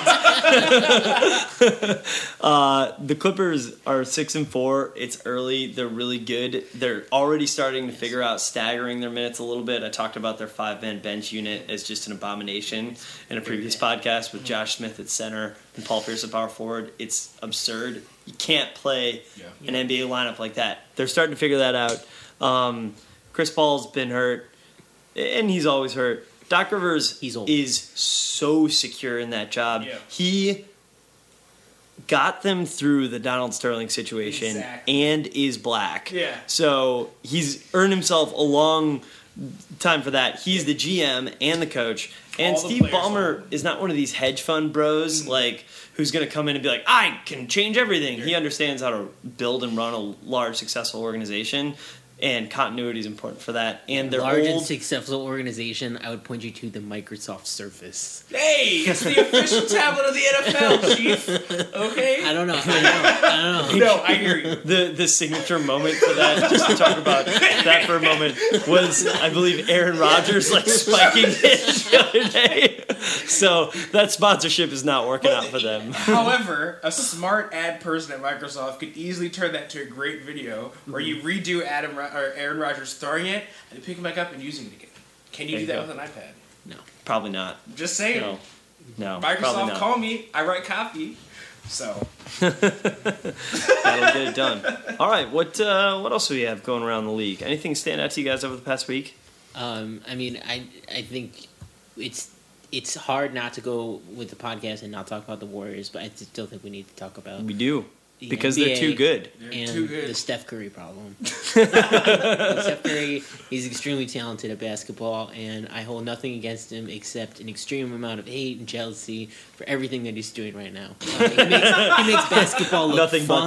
hand. uh, the Clippers are six and four. It's early. They're really good. They're already starting to figure out staggering their minutes a little bit. I talked about their five-man bench unit as just an abomination in a previous podcast with Josh Smith at center and Paul Pierce at power forward. It's absurd. You can't play Yeah. an N B A lineup like that. They're starting to figure that out. Um, Chris Paul's been hurt, and he's always hurt. Doc Rivers He's old. is so secure in that job. Yeah. He got them through the Donald Sterling situation Exactly. and is black. Yeah. So he's earned himself a long time for that. He's the G M and the coach. And All the Steve players Ballmer want. is not one of these hedge fund bros, Mm. like, who's going to come in and be like, I can change everything. He understands how to build and run a large, successful organization, and continuity is important for that. And they're Large and old. successful organization, I would point you to the Microsoft Surface. Hey, it's the official tablet of the N F L, Chief. Okay. I don't know. I know. I don't know. No, I hear you. The the signature moment for that, just to talk about that for a moment, was I believe Aaron Rodgers like spiking it the other day. So that sponsorship is not working out for them. However, a smart ad person at Microsoft could easily turn that to a great video where you redo Adam Ro- or Aaron Rodgers throwing it and pick him back up and using it again. Can you There do you that go. with an iPad? No. Probably not. Just saying. No, no. probably Microsoft, not. call me. I write copy. So That'll get it done. All right, what uh, what else do we have going around the league? Anything stand out to you guys over the past week? Um, I mean, I I think it's it's hard not to go with the podcast and not talk about the Warriors, but I still think we need to talk about We do the because N B A they're too good. They're and too good. the Steph Curry problem. Steph Curry, he's extremely talented at basketball, and I hold nothing against him except an extreme amount of hate and jealousy for everything that he's doing right now. Uh, he, makes, he makes basketball look Nothing but fun.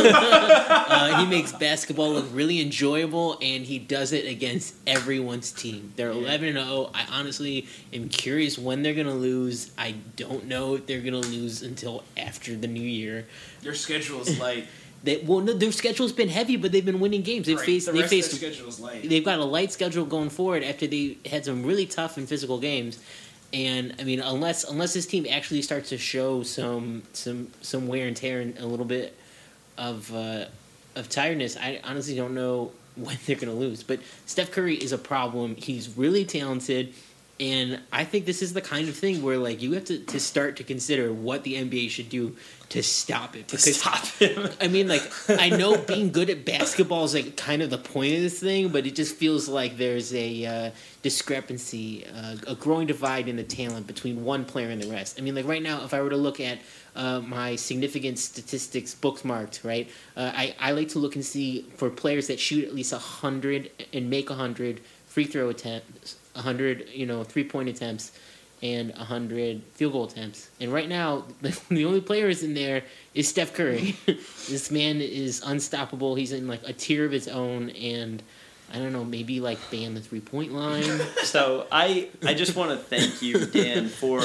that. uh, he makes basketball look really enjoyable, and he does it against everyone's team. They're eleven and oh. I honestly am curious when they're going to lose. I don't know if they're going to lose until after the new year. your schedule is light. They, well, no, their schedule's been heavy, but they've been winning games. They've Right. faced, the they rest faced, of their schedule is light. they've got a light schedule going forward after they had some really tough and physical games. And I mean, unless unless this team actually starts to show some some some wear and tear and a little bit of uh, of tiredness, I honestly don't know when they're going to lose. But Steph Curry is a problem. He's really talented. And I think this is the kind of thing where, like, you have to, to start to consider what the N B A should do to stop it. To Because, stop him. I mean, like, I know being good at basketball is, like, kind of the point of this thing, but it just feels like there's a uh, discrepancy, uh, a growing divide in the talent between one player and the rest. I mean, like, right now, if I were to look at uh, my significant statistics bookmarked, right, uh, I, I like to look and see for players that shoot at least one hundred and make one hundred free throw attempts, one hundred, you know, three-point attempts, and one hundred field goal attempts. And right now, the, the only players in there is Steph Curry. This man is unstoppable. He's in, like, a tier of his own, and I don't know, maybe, like, ban the three-point line. So I I just want to thank you, Dan, for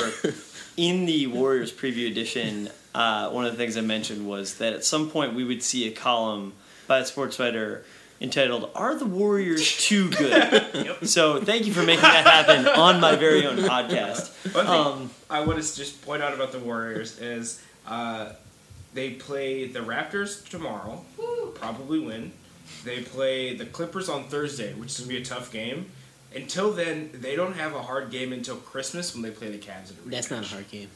in the Warriors preview edition. Uh, one of the things I mentioned was that at some point we would see a column by a sports writer entitled "Are the Warriors Too Good?" Yep. So thank you for making that happen on my very own podcast. One thing Um, I want to just point out about the Warriors is uh, they play the Raptors tomorrow, probably win. They play the Clippers on Thursday, which is going to be a tough game. Until then, they don't have a hard game until Christmas when they play the Cavs. In a That's not a rematch. hard game.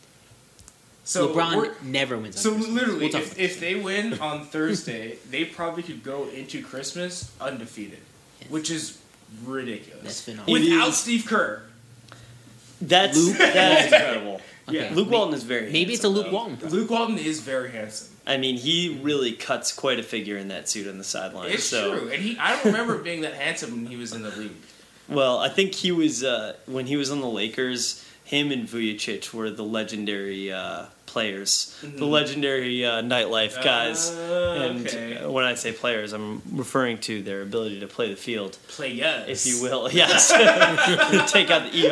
So we're- LeBron never wins on So Christmas. literally, We'll talk if, about if they win on Thursday, they probably could go into Christmas undefeated, Yes. which is ridiculous. That's phenomenal. It Without is- Steve Kerr. That's Luke- that's incredible. Okay. Yeah. Luke May- Walton is very. Maybe it's a handsome, Luke though. Walton problem. Luke Walton is very handsome. I mean, he really cuts quite a figure in that suit on the sideline. It's so. true, and he. I don't remember being that handsome when he was in the league. Well, I think he was uh, when he was on the Lakers. Him and Vujicic were the legendary uh, players, the Mhm. legendary uh, nightlife guys. Uh, and okay. uh, when I say players, I'm referring to their ability to play the field, Players, if you will. Yes, take out the E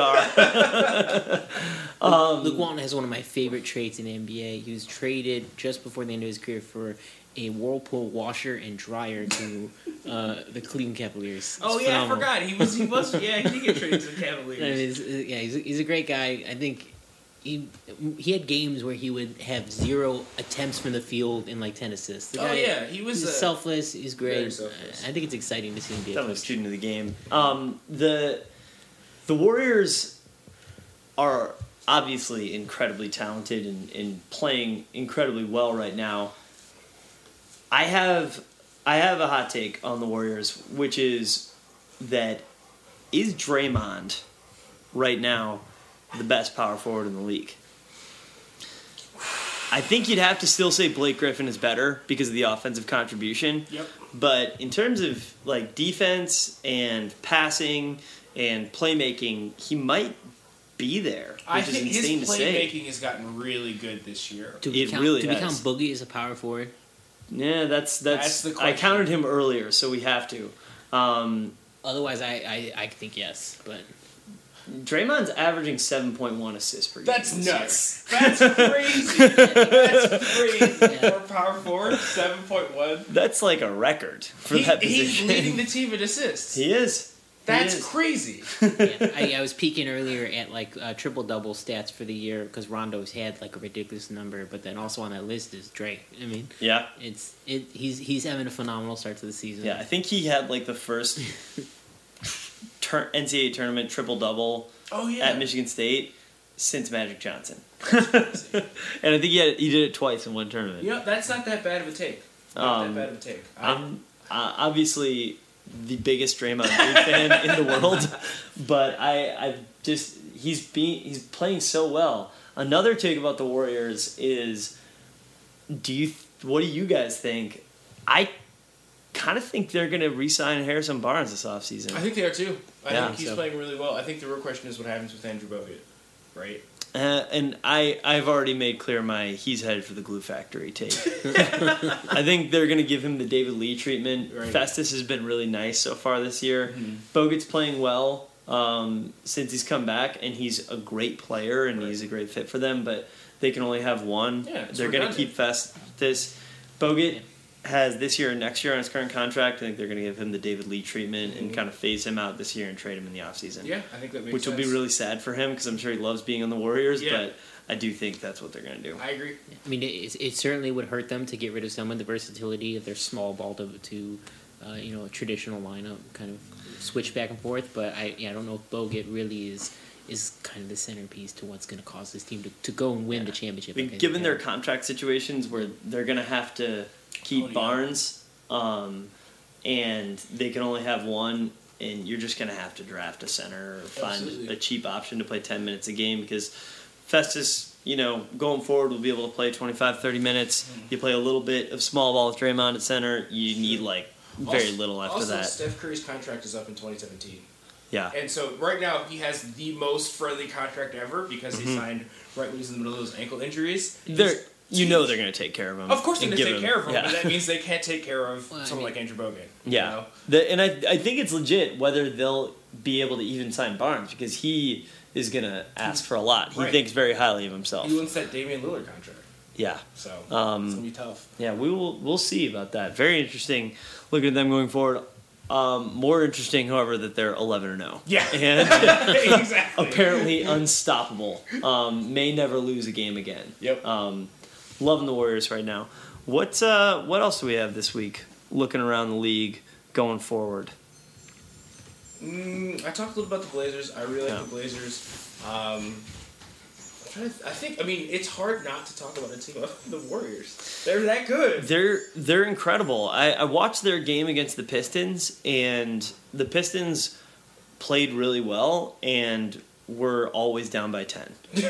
R. um, Luke Walton has one of my favorite traits in the N B A. He was traded just before the end of his career for a Whirlpool washer and dryer to uh, the Cleveland Cavaliers. Oh It's yeah, phenomenal. I forgot. He was. He was. Yeah, he did get traded to the I mean, Cavaliers. he's, uh, yeah, he's a, he's a great guy. I think he he had games where he would have zero attempts from the field and like ten assists. The Oh guy- yeah, he was. He's uh, selfless. He's very great. selfless. I think it's exciting to see him be a Definitely a coach. student of the game. Um, the the Warriors are obviously incredibly talented and, and playing incredibly well right now. I have I have a hot take on the Warriors, which is that is Draymond right now the best power forward in the league? I think you'd have to still say Blake Griffin is better because of the offensive contribution. Yep. But in terms of like defense and passing and playmaking, he might be there, which I is think insane his to say. playmaking has gotten really good this year. Do we It count, really do we has. count Boogie as a power forward? Yeah, that's That's that's. the I question. counted him earlier, so we have to. Um, Otherwise, I, I, I think yes, but Draymond's averaging seven point one assists per game. That's this nuts. That's crazy. That's crazy. Yeah. For power forward, seven point one. year. That's like a record for He, that he's position. leading the team in assists. He is. He That's is. crazy. yeah, I, I was peeking earlier at like uh, triple double stats for the year because Rondo's had like a ridiculous number, but then also on that list is Drake. I mean, Yeah. it's it. He's he's having a phenomenal start to the season. Yeah, I think he had like the first tur- N C double A tournament triple double Oh yeah. at Michigan State since Magic Johnson, and I think he had, he did it twice in one tournament. You know, that's not that bad of a take. Not Um, that bad of a take. I, I'm uh, obviously the biggest Draymond Green fan in the world, but I I just he's being he's playing so well. Another take about the Warriors is, do you what do you guys think? I kind of think they're going to re-sign Harrison Barnes this offseason. I think they are too. I Yeah. think he's So- playing really well. I think the real question is what happens with Andrew Bogut, right? Uh, and I, I've already made clear my he's headed for the glue factory take. I think they're going to give him the David Lee treatment. Right. Festus has been really nice so far this year. Mhm. Bogut's playing well um, since he's come back, and he's a great player, and Right. he's a great fit for them, but they can only have one. Yeah, it's they're going to redundant. keep Festus. Bogut Yeah. has this year and next year on his current contract. I think they're going to give him the David Lee treatment Mhm. and kind of phase him out this year and trade him in the offseason. Yeah, I think that makes Which will sense. be really sad for him because I'm sure he loves being on the Warriors, Yeah. but I do think that's what they're going to do. I agree. I mean, it, it certainly would hurt them to get rid of some of the versatility of their small ball to, to uh, you know, a traditional lineup, kind of switch back and forth. But I, yeah, I don't know if Bogut really is is kind of the centerpiece to what's going to cause this team to, to go and win Yeah. the championship. I mean, like I given think their they- contract situations where they're going to have to keep Oh, yeah. Barnes, um, and they can only have one, and you're just going to have to draft a center or find Absolutely. a cheap option to play ten minutes a game because Festus, you know, going forward will be able to play twenty-five, thirty minutes. Mm-hmm. You play a little bit of small ball with Draymond at center. You need, like, very Also- little after also, that. Steph Curry's contract is up in twenty seventeen. Yeah. And so right now he has the most friendly contract ever because Mhm. he signed right when he's in the middle of those ankle injuries. They're, He's- you know they're going to take care of him. Of course they're and going to give take care of him, yeah. but that means they can't take care of Well, I someone mean- like Andrew Bogut. you Yeah, know? the, and I I think it's legit whether they'll be able to even sign Barnes because he is gonna ask for a lot. He Right. thinks very highly of himself. He wants that Damian Lillard contract. Yeah, So Um, it's going to be tough. yeah. We will we'll see about that. Very interesting. Looking at them going forward. Um, more interesting, however, that they're eleven and zero. Yeah. and Exactly. apparently unstoppable. Um, may never lose a game again. Yep. Um, loving the Warriors right now. What uh, what else do we have this week? Looking around the league, going forward. Mm, I talked a little about the Blazers. I really like Yeah. the Blazers. Um, I'm trying to th- I think, I mean, it's hard not to talk about a team of the Warriors. They're that good. They're they're incredible. I, I watched their game against the Pistons, and the Pistons played really well and were always down by ten.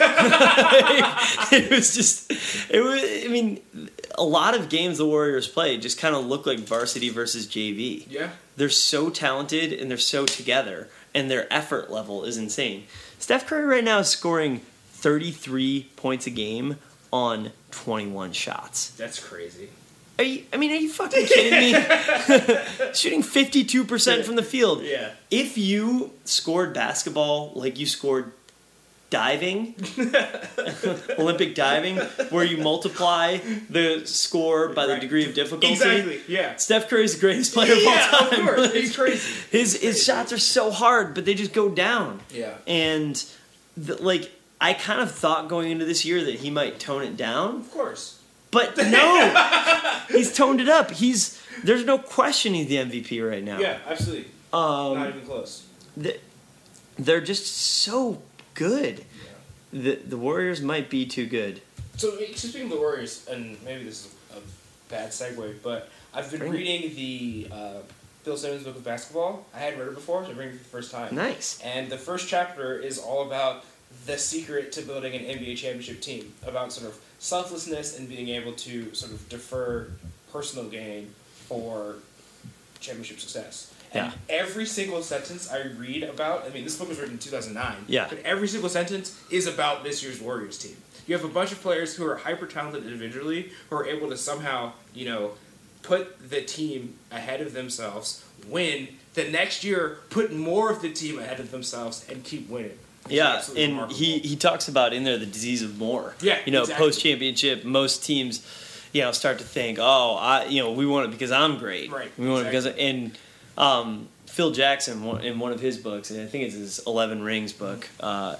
It was just, it was. I mean, a lot of games the Warriors play just kind of look like varsity versus J V. Yeah. They're so talented and they're so together, and their effort level is insane. Steph Curry right now is scoring thirty-three points a game on twenty-one shots. That's crazy. Are you, I mean, are you fucking kidding me? Shooting fifty-two percent from the field. Yeah. If you scored basketball like you scored diving, Olympic diving, where you multiply the score by the Right. degree of difficulty, Exactly. Yeah. Steph Curry's the greatest player of Yeah, all of time. course. Like, It's crazy. His his shots are so hard, but they just go down. Yeah. And the, like, I kind of thought going into this year that he might tone it down. Of course. But no, he's toned it up. He's there's no question he's the M V P right now. Yeah, absolutely. Not Um, even close. the, they're just so good. Yeah. The the Warriors might be too good. So, speaking of the Warriors, and maybe this is a bad segue, but I've been Bring it. reading the uh, Bill Simmons book of basketball. I hadn't read it before, so I'm reading it for the first time. Nice. And the first chapter is all about the secret to building an N B A championship team, about sort of selflessness and being able to sort of defer personal gain for championship success. And Yeah. every single sentence I read about, I mean, this book was written in two thousand nine, Yeah. but every single sentence is about this year's Warriors team. You have a bunch of players who are hyper-talented individually, who are able to somehow, you know, put the team ahead of themselves, win, the next year put more of the team ahead of themselves, and keep winning. It's Yeah, absolutely and remarkable. he, he talks about in there the disease of more. Yeah, you know, exactly. post championship, most teams, you know, start to think, oh, I, you know, we want it because I'm great. Right, We want exactly. it because, and um, Phil Jackson one- in one of his books, and I think it's his Eleven Rings book, uh,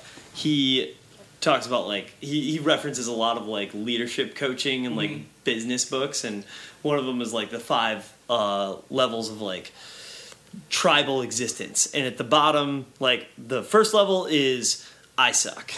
he talks about like he, he references a lot of like leadership coaching and like Mhm. business books, and one of them is like the five uh, levels of like tribal existence, and at the bottom, like the first level is I suck,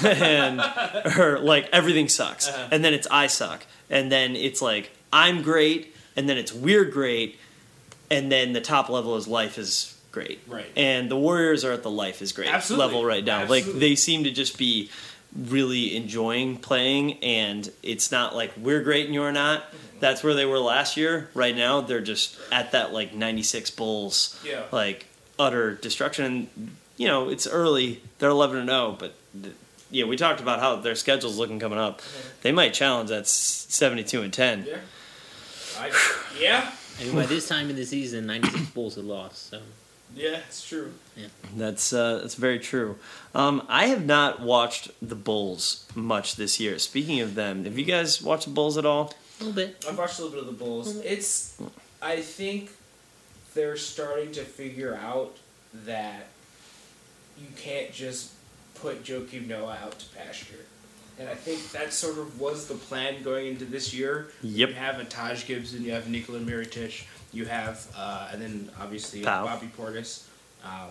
and or like everything sucks, Uh-huh. and then it's I suck, and then it's like I'm great, and then it's we're great, and then the top level is life is great, Right. And the Warriors are at the life is great Absolutely. level right now. Absolutely. Like they seem to just be really enjoying playing, and it's not like we're great and you're not. That's where they were last year. Right now, they're just at that like ninety-six Bulls, Yeah. like utter destruction. And, you know, it's early. They're eleven and zero, but th- yeah, we talked about how their schedule's looking coming up. They might challenge that seventy-two and ten. Yeah. I, yeah. And by this time in the season, ninety-six Bulls had lost. So Yeah, it's true. That's uh, that's very true. Um, I have not watched the Bulls much this year. Speaking of them, have you guys watched the Bulls at all? a little bit. I've watched a little bit of the Bulls. It's, I think they're starting to figure out that you can't just put Joakim Noah out to pasture. And I think that sort of was the plan going into this year. Yep. You have a Taj Gibson, you have Nikola Mirotic, you have, uh, and then obviously Powell. Bobby Portis. Um,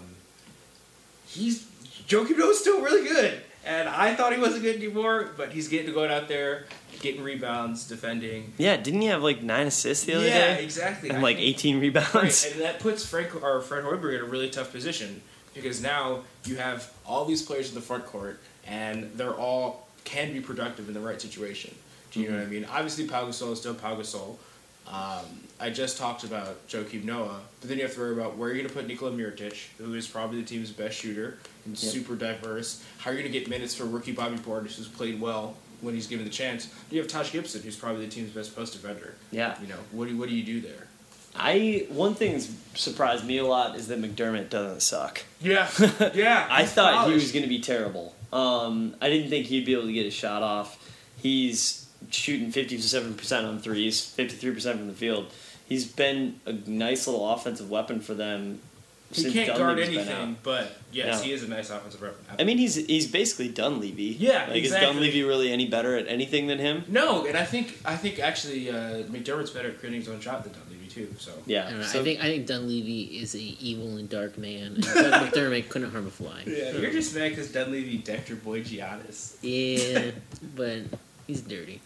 he's, Joakim Noah's still really good. And I thought he wasn't good anymore, but he's getting to go out there, getting rebounds, defending. Yeah, didn't he have like nine assists the other Yeah, day? exactly. And I like think- eighteen rebounds. Right, and that puts Frank or Fred Hoiberg in a really tough position because now you have all these players in the front court, and they're all can be productive in the right situation. Do you know what I mean? Obviously, Pau Gasol is still Pau Gasol. Um, I just talked about Joakim Noah, but then you have to worry about where you're going to put Nikola Mirotic, who is probably the team's best shooter and Yep. super diverse. How are you going to get minutes for rookie Bobby Portis, who's played well when he's given the chance? You have Taj Gibson, who's probably the team's best post defender. Yeah. You know, what do what do you do there? I one thing that's surprised me a lot is that McDermott doesn't suck. Yeah, yeah. I he's thought he polished. was going to be terrible. Um, I didn't think he'd be able to get a shot off. He's shooting fifty-seven percent on threes, fifty-three percent from the field. He's been a nice little offensive weapon for them. He since can't guard Dunleavy's been anything, out. but yes, Yeah. he is a nice offensive weapon. I mean, he's he's basically Dunleavy. Yeah, like exactly. is Dunleavy really any better at anything than him? No, and I think I think actually uh, McDermott's better at creating his own shot than Dunleavy too. So Yeah. I, don't know, so- I think I think Dunleavy is a evil and dark man. And Doug McDermott couldn't harm a fly. yeah, you're just mad because Dunleavy decked your boy Giannis. Yeah, but he's dirty.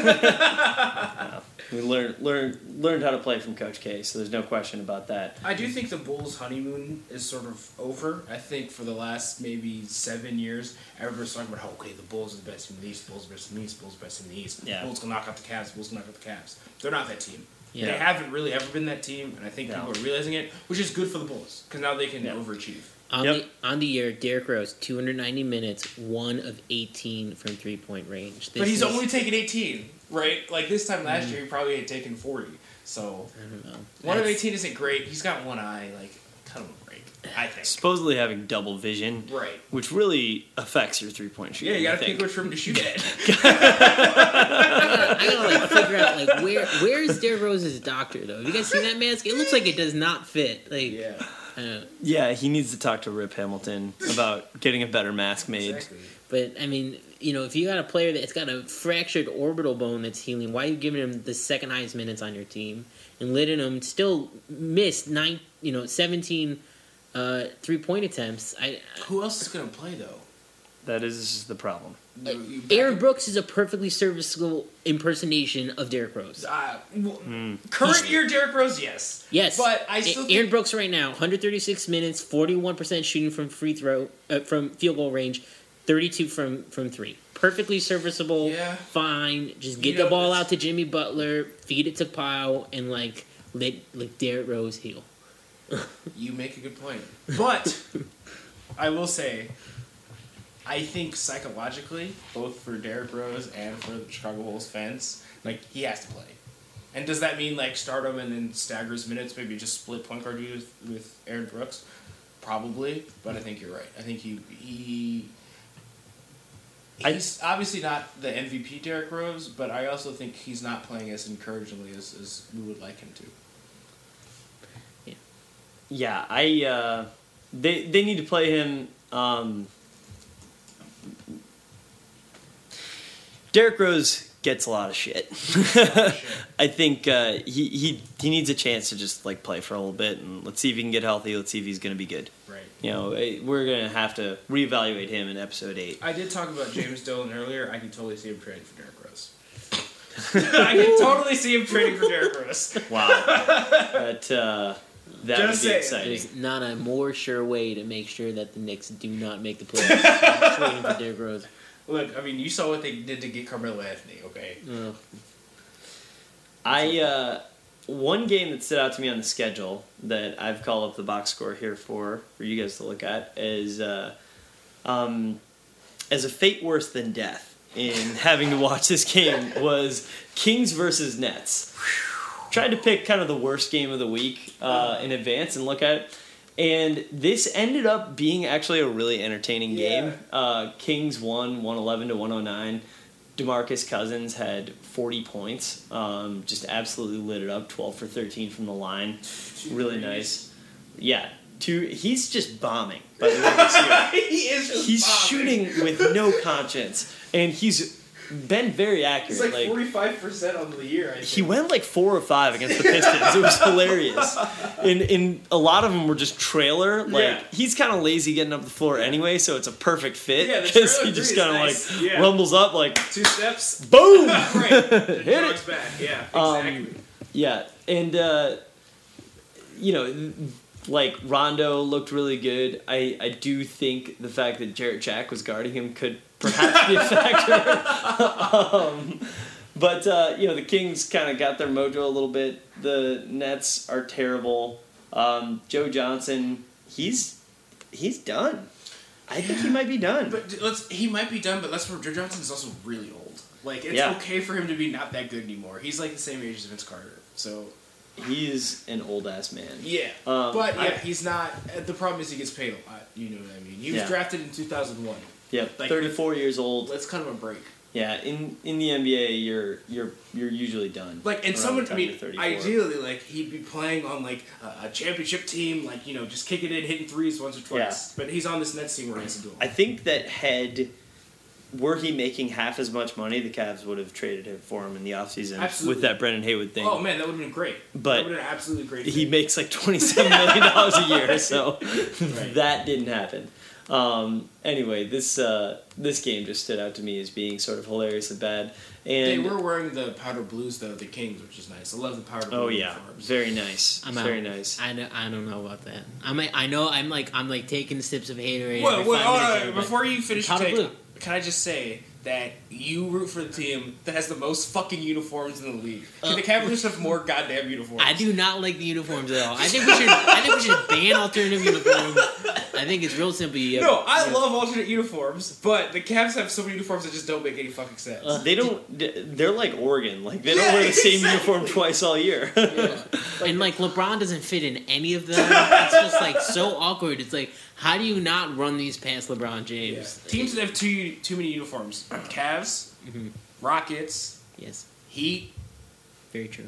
We learned learned learned how to play from Coach K, so there's no question about that. I do think the Bulls' honeymoon is sort of over. I think for the last maybe seven years, everybody's talking about how okay the Bulls are the best team in the East, Bulls are the best team in the East, Bulls are the best team in the East. Yeah. Bulls can knock out the Cavs, Bulls can knock out the Cavs. They're not that team. Yeah. They haven't really ever been that team, and I think No. people are realizing it, which is good for the Bulls because now they can Yeah. overachieve. On Yep. the on the year, Derrick Rose, two hundred ninety minutes, one of eighteen from three point range. This But he's is- only taken eighteen, right? Like this time last year, he probably had taken forty. So I don't know. one of That's- eighteen isn't great. He's got one eye. Like, cut him a break. I think. Supposedly having double vision, Right. which really affects your three point shooting. Yeah, you I gotta think. pick which room to shoot at. I gotta like figure out like where where is Derrick Rose's doctor though? Have you guys seen that mask? It looks like it does not fit. Like, yeah. I don't know. Yeah, he needs to talk to Rip Hamilton about getting a better mask made. Exactly. But I mean, you know, if you got a player that's got a fractured orbital bone that's healing, why are you giving him the second highest minutes on your team and letting him still miss nine, you know, seventeen uh, three point attempts? I, Who else is gonna play though? That is the problem. You- Aaron Brooks is a perfectly serviceable impersonation of Derrick Rose. Uh, well, Mm. current year Derrick Rose, yes. Yes, But I still A- think- Aaron Brooks right now, one hundred thirty-six minutes, forty-one percent shooting from free throw, uh, from field goal range, thirty-two from, from three. Perfectly serviceable. Yeah. Fine. Just get You the know, ball it's- out to Jimmy Butler, feed it to Powell, and, like, let, let Derrick Rose heal. You make a good point. But I will say, I think psychologically, both for Derrick Rose and for the Chicago Bulls fans, like, he has to play. And does that mean, like, start him and then stagger his minutes, maybe just split point guard duty with, with Aaron Brooks? Probably, but I think you're right. I think he he he's obviously not the M V P Derrick Rose, but I also think he's not playing as encouragingly as, as we would like him to. Yeah, I uh, they they need to play him. Um, Derrick Rose gets a lot of shit. I think uh, he, he he needs a chance to just like play for a little bit, and let's see if he can get healthy. Let's see if he's going to be good. Right. You know, eh, we're going to have to reevaluate him in episode eight. I did talk about James Dolan earlier. I can totally see him trading for Derrick Rose. I can totally see him trading for Derrick Rose. Wow, that uh, that Just would be saying. exciting. There's not a more sure way to make sure that the Knicks do not make the playoffs than trading for Derrick Rose. Look, I mean, you saw what they did to get Carmelo Anthony, okay? Uh, I uh, one game that stood out to me on the schedule that I've called up the box score here for for you guys to look at is uh, um, as a fate worse than death in having to watch this game was Kings versus Nets. Tried to pick kind of the worst game of the week uh, in advance and look at it. And this ended up being actually a really entertaining Yeah. game. Uh, Kings won one eleven to one oh nine. DeMarcus Cousins had forty points. Um, just absolutely lit it up. twelve for thirteen from the line. Two Really threes. nice. Yeah. Two, he's just bombing, by the way, this year. He is just He's bombing. shooting with no conscience. And he's been very accurate. He's like forty-five percent on the year, I think. He went like four or five against the Pistons. It was hilarious. And, and a lot of them were just trailer. Like Yeah. he's kind of lazy getting up the floor anyway, so it's a perfect fit Yeah, the because trailer he just three is kind of nice. like Yeah. rumbles up, like Two steps. boom, Right. Then Hit jogs it. back. Yeah, Um, exactly. Yeah, and uh, you know, like Rondo looked really good. I, I do think the fact that Jarrett Jack was guarding him could perhaps be a factor. um, but uh, you know, the Kings kind of got their mojo a little bit. The Nets are terrible. Um, Joe Johnson, he's he's done. I think he might be done. But let's he might be done, but let's remember, Joe Johnson is also really old. Like, it's Yeah. okay for him to be not that good anymore. He's like the same age as Vince Carter. So, He's an old ass man. yeah. Um, but, yeah, I- he's not... uh, The problem is he gets paid a lot. You know what I mean? He was Yeah. drafted in two thousand one. Yep, Like, thirty-four years old. Let's cut him a break. Yeah, in, in the N B A, you're you're you're usually done. Like, and around someone, the I time mean, you're thirty-four. ideally, like, he'd be playing on, like, a, a championship team, like, you know, just kicking it, hitting threes once or twice. But he's on this Nets team where he has to do them. I think that had were he making half as much money, the Cavs would have traded him for him in the offseason Absolutely. with that Brendan Haywood thing. Oh, man, that would have been great. But that would have been absolutely great. he thing. makes like twenty-seven million dollars a year, so Right. that didn't happen. Um, anyway, this uh, this game just stood out to me as being sort of hilarious and bad. They And were wearing the powder blues, though, the Kings, which is nice. I love the powder blue oh yeah, uniforms. very nice, I'm very out. nice. I know, I don't know about that. I'm like, I know I'm like I'm like taking sips of haterade. Whoa, every whoa, five hold minutes on, here, but- before you finish your Powder take, blue. can I just say that you root for the team that has the most fucking uniforms in the league? Can Uh, the Cavaliers have more goddamn uniforms? I do not like the uniforms at all. I think we should. I think we should ban alternative uniforms. I think it's real simple. You No, I you- love alternate uniforms, but the Cavs have so many uniforms that just don't make any fucking sense. Uh, They don't. They're like Oregon. Like they don't Yeah, wear the same exactly. uniform twice all year. Yeah. And like LeBron doesn't fit in any of them. It's just like so awkward. It's like, how do you not run these past LeBron Yeah. James? Teams that have too too many uniforms: Cavs, Mhm. Rockets, Yes, Heat. very true.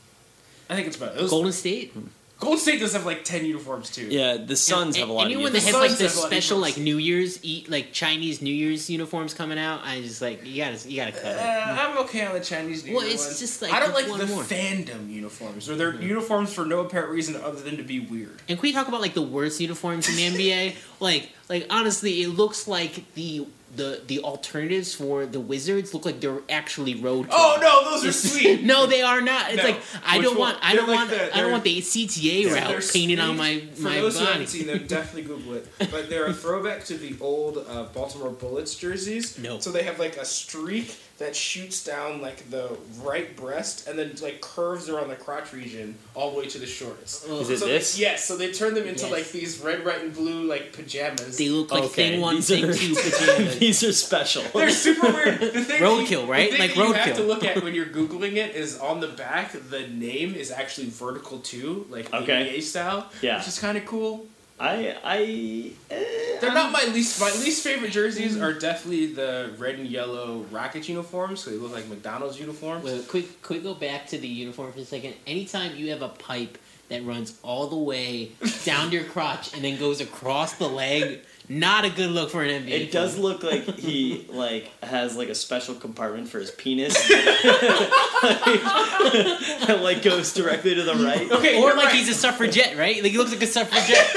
I think it's about those. Golden State. Golden State does have like ten uniforms too. Yeah, the Suns And- have a lot anyone of that uniforms. has like Suns the have a lot of special like uniforms. New Year's eat like Chinese New Year's uniforms coming out. I just like you gotta you gotta cut Uh, it. I'm okay on the Chinese New Year Well, it's ones. just like I don't like one the more. fandom uniforms, or they're uniforms for no apparent reason other than to be weird. And can we talk about like the worst uniforms in the N B A? Like, like honestly, it looks like the the the alternatives for the Wizards look like they're actually road. Oh no, those are sweet. No, they are not. It's No. like I Which don't one? want. I They're don't like want. the- I don't want they're- the C T A Yeah, route they're painted on my sweet. For my those who body. haven't seen them, definitely Google it. But they're a throwback to the old uh, Baltimore Bullets jerseys. No. So they have like a streak that shoots down like the right breast and then like curves around the crotch region all the way to the shorts. Ugh. Is it so this? They, yes. So they turn them into Yes. like these red, white, and blue like pajamas. They look like Okay, thing one, these thing are- two pajamas. These are special. They're super weird. The thing Roadkill, that you, right? The thing Like that you have roadkill. to look at when you're googling it is on the back. The name is actually vertical too, like Okay. A B A style. Yeah. Which is kind of cool. I I eh, They're I'm- not my least. My least favorite jerseys are definitely the red and yellow Rockets uniforms. So they look like McDonald's uniforms. Wait, quick, quick, go back to the uniform for a second. Anytime you have a pipe that runs all the way down to your crotch and then goes across the leg, not a good look for an N B A. It does player. look like he like has like a special compartment for his penis. That like goes directly to the right. Okay, Or you're like right. he's a suffragette, right? Like he looks like a suffragette.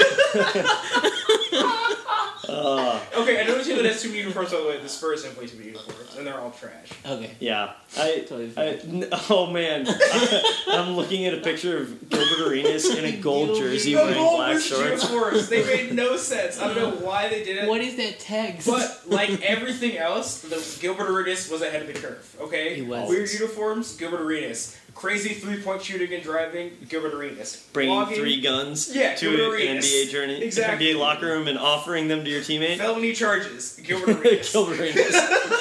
Uh, Okay, I know Taylor has too many uniforms. By the way, the Spurs have way too many uniforms, and they're all trash. Okay. yeah. I, Totally I n- oh man, I'm looking at a picture of Gilbert Arenas in a gold jersey The wearing gold black was shorts. uniforms. They made no sense. I don't know why they did it. What is that text? But like everything else, the Gilbert Arenas was ahead of the curve. Okay, He was. Weird uniforms, Gilbert Arenas. Crazy three-point shooting and driving, Gilbert Arenas. Bringing Blogging, three guns Yeah, to Gilbert an N Arenas. B A journey, Exactly. N B A locker room, and offering them to your teammate. felony charges, Gilbert Arenas. Gilbert Arenas.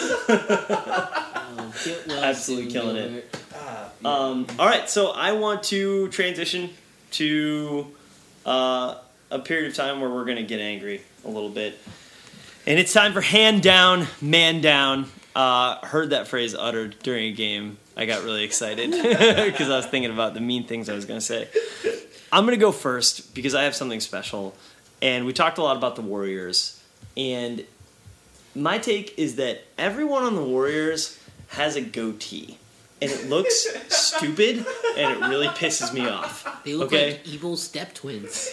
Oh, get well Absolutely soon, killing it. Gilbert. Ah, Um, all right, so I want to transition to uh, a period of time where we're going to get angry a little bit. And it's time for hand down, man down. Uh, heard that phrase uttered during a game. I got really excited because I was thinking about the mean things I was going to say. I'm going to go first because I have something special. And we talked a lot about the Warriors. And my take is that everyone on the Warriors has a goatee. And it looks stupid, and it really pisses me off. They look Okay. like evil step twins.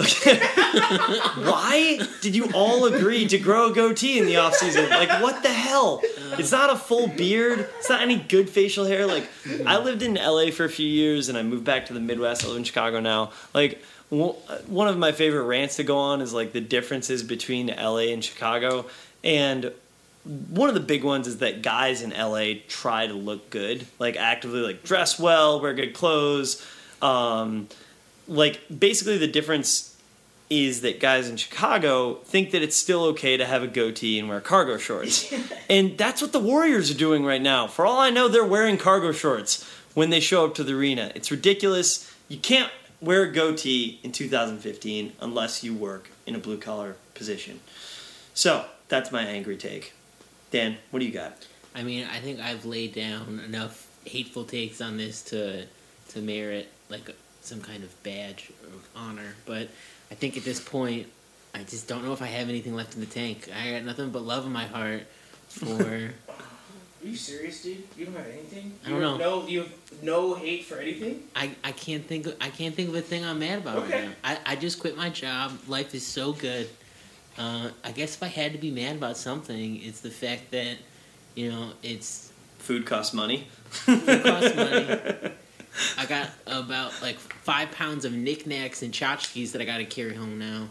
Why did you all agree to grow a goatee in the offseason? Like, what the hell? It's not a full beard. It's not any good facial hair. Like, I lived in L A for a few years, and I moved back to the Midwest. I live in Chicago now. Like, wo- one of my favorite rants to go on is, like, the differences between L A and Chicago. And one of the big ones is that guys in L A try to look good. Like, actively, like, dress well, wear good clothes. Um, like, basically the difference is that guys in Chicago think that it's still okay to have a goatee and wear cargo shorts. And that's what the Warriors are doing right now. For all I know, they're wearing cargo shorts when they show up to the arena. It's ridiculous. You can't wear a goatee in two thousand fifteen unless you work in a blue-collar position. So, that's my angry take. Dan, what do you got? I mean, I think I've laid down enough hateful takes on this to to merit like some kind of badge of honor. But I think at this point, I just don't know if I have anything left in the tank. I got nothing but love in my heart for. Are you serious, dude? You don't have anything? I don't You have know. No, you have no hate for anything? I, I can't think of, I can't think of a thing I'm mad about Okay. right now. I, I just quit my job. Life is so good. Uh, I guess if I had to be mad about something, it's the fact that, you know, it's Food costs money. it costs money. I got about like five pounds of knickknacks and tchotchkes that I got to carry home now.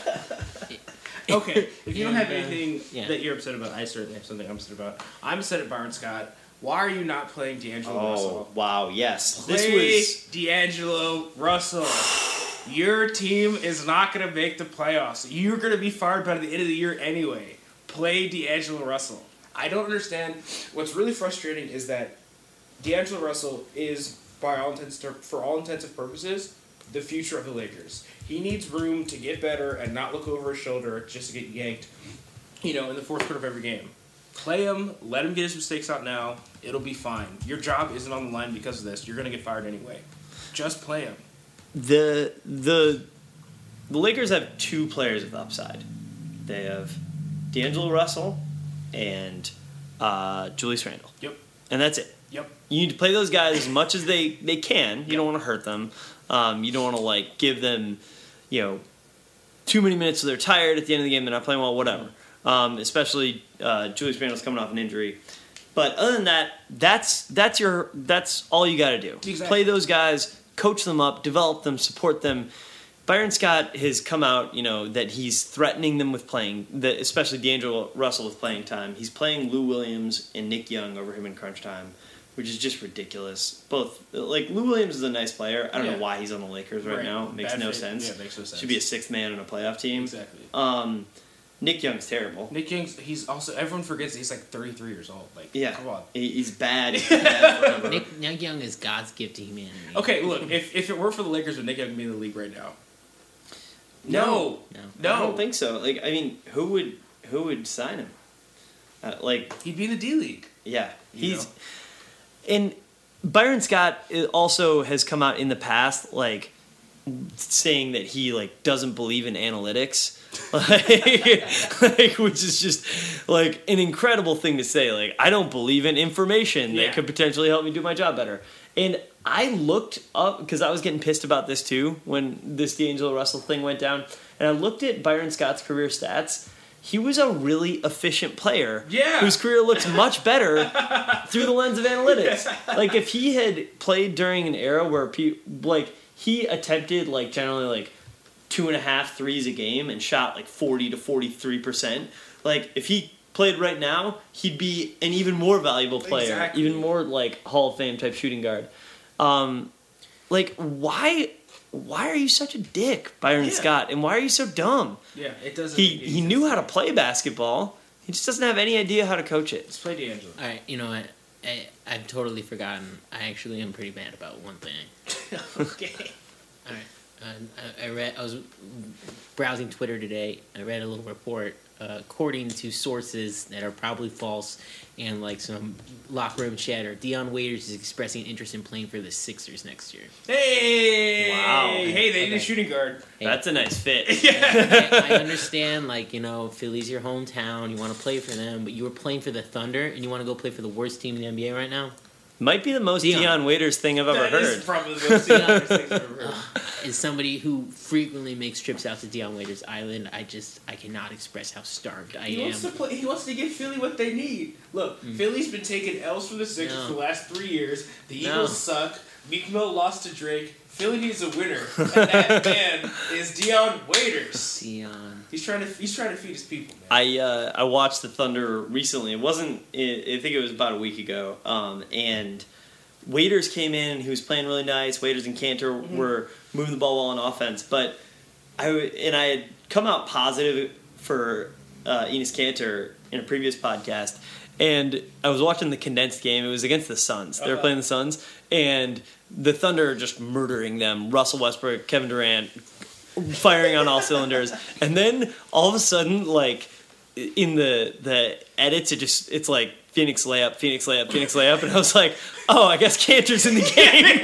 Okay, if you don't have And, uh, anything yeah. that you're upset about, I certainly have something I'm upset about. I'm upset at Byron Scott. Why are you not playing D'Angelo Oh, Russell? wow, yes. Play This was... D'Angelo Russell. Your team is not going to make the playoffs. You're going to be fired by the end of the year anyway. Play D'Angelo Russell. I don't understand. What's really frustrating is that D'Angelo Russell is, by all intents, for all intents and purposes, the future of the Lakers. He needs room to get better and not look over his shoulder just to get yanked, you know, in the fourth quarter of every game. Play him. Let him get his mistakes out now. It'll be fine. Your job isn't on the line because of this. You're going to get fired anyway. Just play him. The the the Lakers have two players with upside. They have D'Angelo Russell and uh, Julius Randle. Yep. And that's it. Yep. You need to play those guys as much as they, they can. You don't want to hurt them. Um, you don't want to like give them, you know, too many minutes so they're tired at the end of the game. They're not playing well. Whatever. um, especially uh, Julius Randle's coming off an injury. But other than that, that's that's your that's all you got to do. Exactly. Play those guys, coach them up, develop them, support them. Byron Scott has come out, you know, that he's threatening them with playing, that especially D'Angelo Russell with playing time. He's playing Lou Williams and Nick Young over him in crunch time, which is just ridiculous. Both, like, Lou Williams is a nice player. I don't Yeah. know why he's on the Lakers right, Right. now. It makes Bad no fit. sense. Yeah, it makes no sense. Should be a sixth man on a playoff team. Exactly. Um, Nick Young's terrible. Nick Young's, he's also, everyone forgets that he's like thirty-three years old. Like, Yeah, come on. He, he's bad. He's bad forever. Nick, Nick Young is God's gift to humanity. Okay, look, if, if it were for the Lakers, would Nick Young be in the league right now? No. No. No. I don't think so. Like, I mean, who would who would sign him? Uh, like, He'd be in the D League. yeah, You he's know? and Byron Scott also has come out in the past, like, saying that he like doesn't believe in analytics, like, like which is just like an incredible thing to say. Like, I don't believe in information that Yeah. could potentially help me do my job better. And I looked up because I was getting pissed about this too when this D'Angelo Russell thing went down, and I looked at Byron Scott's career stats. He was a really efficient player, Yeah. whose career looks much better through the lens of analytics. Like, if he had played during an era where pe- like he attempted like generally like two and a half threes a game and shot like forty to forty three percent, like if he played right now, he'd be an even more valuable player, Exactly. even more like Hall of Fame type shooting guard. Um, like why? Why are you such a dick, Byron Yeah. Scott? And why are you so dumb? Yeah, it doesn't. He make any he sense. knew how to play basketball. He just doesn't have any idea how to coach it. Let's play D'Angelo. All right, you know what? I, I've totally forgotten. I actually am pretty mad about one thing. Okay. All right. Uh, I, I read. I was browsing Twitter today. I read a little report, uh, according to sources that are probably false and like some locker room chatter. Dion Waiters is expressing interest in playing for the Sixers next year. Hey! Wow. Hey, they need Okay. a shooting guard. Hey, That's a nice fit. I, I understand, like, you know, Philly's your hometown. You want to play for them, but you were playing for the Thunder, and you want to go play for the worst team in the N B A right now. Might be the most Dion. Dion Waiters thing I've ever That heard. is probably the most dangerous thing I've ever heard. As somebody who frequently makes trips out to Dion Waiters Island, I just I cannot express how starved I He am. wants to play. He wants to give Philly what they need. Look, Philly's been taking L's from the Sixers No. for the last three years. The No. Eagles suck. Meek Mill lost to Drake. Philly needs a winner, and that man is Dion Waiters. Dion. He's trying to. He's trying to feed his people, man. I uh, I watched the Thunder recently. It wasn't. I I think it was about a week ago. Um, and Waiters came in. He was playing really nice. Waiters and Cantor Mm-hmm. were moving the ball well on offense. But I w- and I had come out positive for uh, Enes Cantor in a previous podcast. And I was watching the condensed game. It was against the Suns. They were Uh-huh. playing the Suns, and the Thunder are just murdering them. Russell Westbrook, Kevin Durant, firing on all cylinders. And then all of a sudden, like in the the edits, it just it's like Phoenix layup, Phoenix layup, Phoenix layup, and I was like, oh, I guess Cantor's in the game.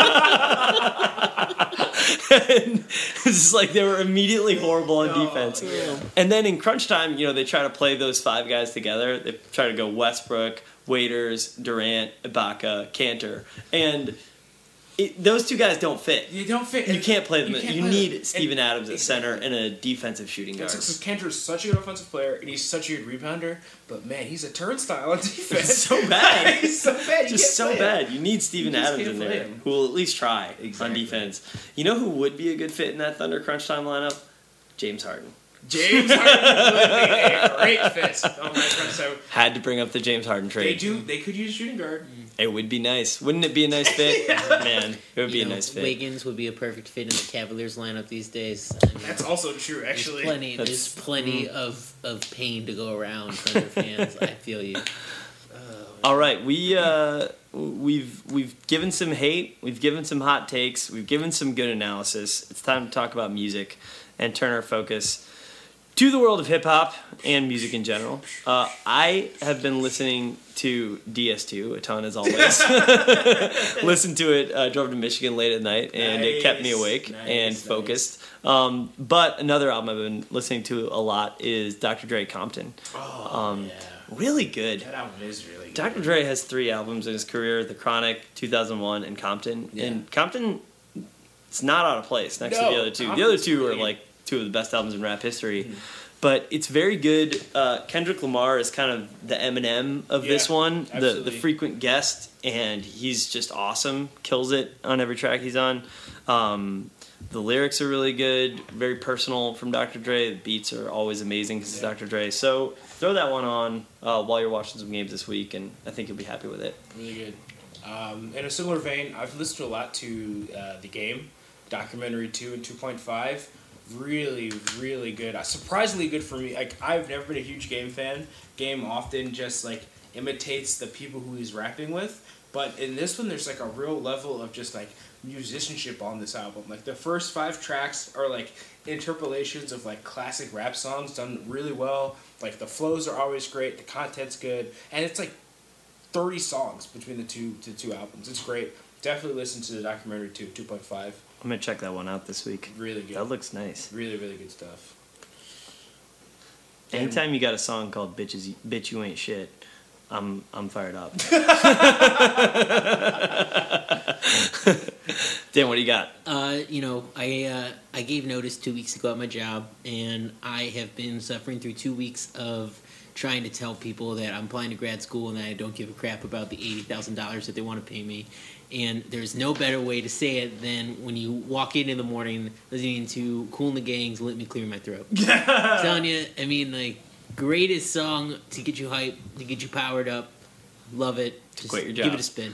And it's just like they were immediately horrible on Oh, defense. yeah. And then in crunch time, you know, they try to play those five guys together. They try to go Westbrook, Waiters, Durant, Ibaka, Cantor, and it, those two guys don't fit. You don't fit. You can't play them. You, can't play need them. Steven And- Adams at center and a defensive shooting guard. That's because Kendrick is such a good offensive player and he's such a good rebounder, but man, he's a turnstile on defense. so bad. he's so bad. You Just can't so play him. bad. You need Steven You just Adams can't in play there him. who will at least try on Exactly. defense. You know who would be a good fit in that Thunder crunch time lineup? James Harden. James Harden would be a great fit on my front. So Had to bring up the James Harden trade. they do. They could use a shooting guard. It would be nice. Wouldn't it be a nice fit? Man, it would be You a know, nice fit. Wiggins would be a perfect fit in the Cavaliers lineup these days. I mean, That's also true, there's actually. plenty. That's- There's plenty of, of pain to go around for their fans. I feel you. All right, we uh, we've we've given some hate, we've given some hot takes, we've given some good analysis. It's time to talk about music and turn our focus to the world of hip hop and music in general. Uh, I have been listening to D S two a ton, as always. Listened to it, uh, drove to Michigan late at night, and it kept me Nice, awake nice, and nice. focused. Um, but another album I've been listening to a lot is Doctor Dre Compton. Oh, Um, yeah. Really good. That album is really good. Doctor Dre has three albums in his career: The Chronic, two thousand one, and Compton. Yeah. And Compton, it's not out of place next to No, the other two. The other Compton's two are great. like two of the best albums in rap history. but it's very good. Uh, Kendrick Lamar is kind of the Eminem of Yeah, this one, the the absolutely. frequent guest, and he's just awesome. Kills it on every track he's on. Um, the lyrics are really good, very personal from Doctor Dre. The beats are always amazing because Yeah. it's Doctor Dre. So throw that one on uh, while you're watching some games this week, and I think you'll be happy with it. Really good. Um, in a similar vein, I've listened to a lot to uh, The Game, Documentary two and two point five. Really, really good. Uh, surprisingly good for me. Like, I've never been a huge Game fan. Game often just, like, imitates the people who he's rapping with. But in this one, there's, like, a real level of just, like, musicianship on this album. Like, the first five tracks are, like, interpolations of, like, classic rap songs done really well. Like, the flows are always great. The content's good. And it's, like, thirty songs between the two the two albums. It's great. Definitely listen to the Documentary two, two point five. I'm gonna check that one out this week. Really good. That looks nice. Really, really good stuff. Anytime you got a song called "Bitches, Bitch You Ain't Shit," I'm I'm fired up. Dan, what do you got? Uh, you know, I uh, I gave notice two weeks ago at my job, and I have been suffering through two weeks of trying to tell people that I'm applying to grad school and that I don't give a crap about the eighty thousand dollars that they want to pay me. And there's no better way to say it than when you walk in in the morning listening to Kool and the Gang's "Let Me Clear My Throat." I'm telling you, I mean, like, greatest song to get you hyped, to get you powered up. Love it. Just Quit your give job. it a spin.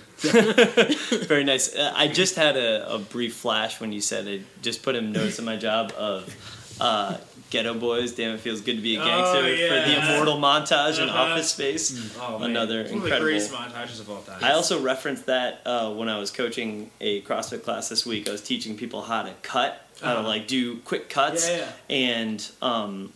Very nice. Uh, I just had a, a brief flash when you said it. Just put him notice in my job of uh, Ghetto Boys. Damn, it feels good to be a gangster Oh, yeah. for the immortal montage in Uh-huh. Office Space. Oh, man. Another It's one of the incredible. greatest montages of all time. I also referenced that uh, when I was coaching a CrossFit class this week. I was teaching people how to cut, how to Uh-huh. like do quick cuts, Yeah, yeah. and um,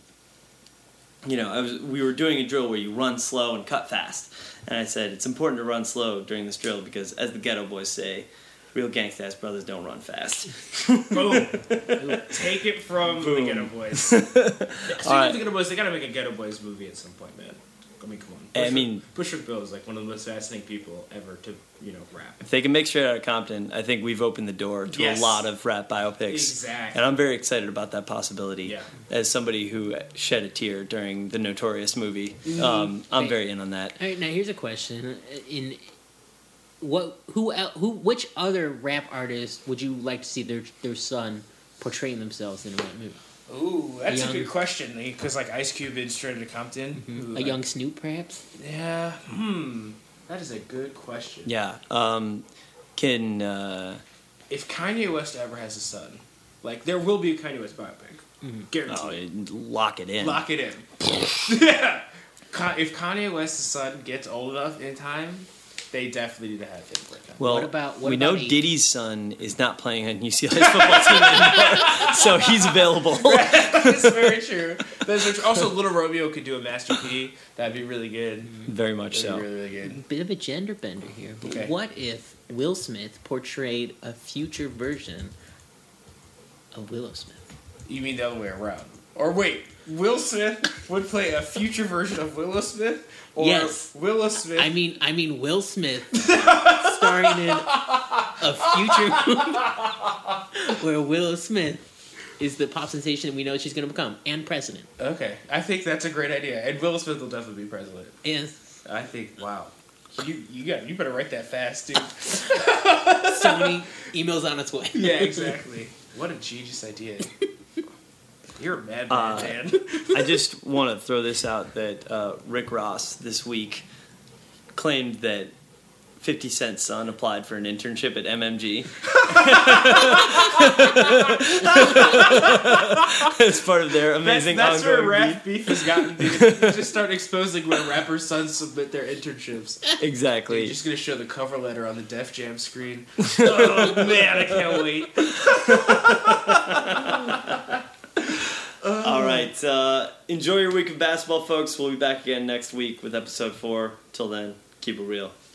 you know, I was we were doing a drill where you run slow and cut fast, and I said it's important to run slow during this drill because, as the Ghetto Boys say, real gangsta-ass brothers don't run fast. Boom. Take it from Boom. the Ghetto Boys. Speaking right. of the Ghetto Boys, they gotta make a Ghetto Boys movie at some point, man. I mean, come on. I Bushwick- mean- Bushwick Bill is like one of the most fascinating people ever to, you know, rap. If they can make Straight Outta Compton, I think we've opened the door to Yes. a lot of rap biopics. Exactly. And I'm very excited about that possibility. Yeah. As somebody who shed a tear during the Notorious movie, um, I'm Right. very in on that. All right, now here's a question: in what, who, el- who, which other rap artist would you like to see their their son portraying themselves in a rap movie? Ooh, that's a, young- good question. Because like Ice Cube in Straight Outta Compton. Ooh, A like- young Snoop, perhaps? Yeah. Hmm. That is a good question. Yeah. Um, can uh, If Kanye West ever has a son, like there will be a Kanye West biopic, guaranteed. oh, lock it in. Lock it in. Yeah. Ka- If Kanye West's son gets old enough in time, they definitely need to have him work on. Well, What about- what we about know a- Diddy's son is not playing on U C L A's football team anymore, so he's available. That's very true. That's very true. Also, Little Romeo could do a Master P. That'd be really good. Very much That'd so. be really, really good. Bit of a gender bender here. But Okay. what if Will Smith portrayed a future version of Willow Smith? You mean the other way around? Or wait, Will Smith would play a future version of Willow Smith? Or Yes. Willow Smith? I mean, I mean Will Smith starring in a future movie where Willow Smith is the pop sensation we know she's going to become, and president. Okay, I think that's a great idea, and Will Smith will definitely be president. Yes, I think. Wow, you you got you better write that fast, dude. Sony emails on its way. Yeah, exactly. What a genius idea. You're a madman, Uh, man. I just want to throw this out that uh, Rick Ross this week claimed that fifty Cent's son applied for an internship at M M G as part of their amazing that's, that's where ongoing rap beef has gotten, dude. You just start exposing where rappers' sons submit their internships. beef. Exactly. You're just gonna show the cover letter on the Def Jam screen. Oh man, I can't wait. All right. Uh, enjoy your week of basketball, folks. We'll be back again next week with episode four. Till then, keep it real.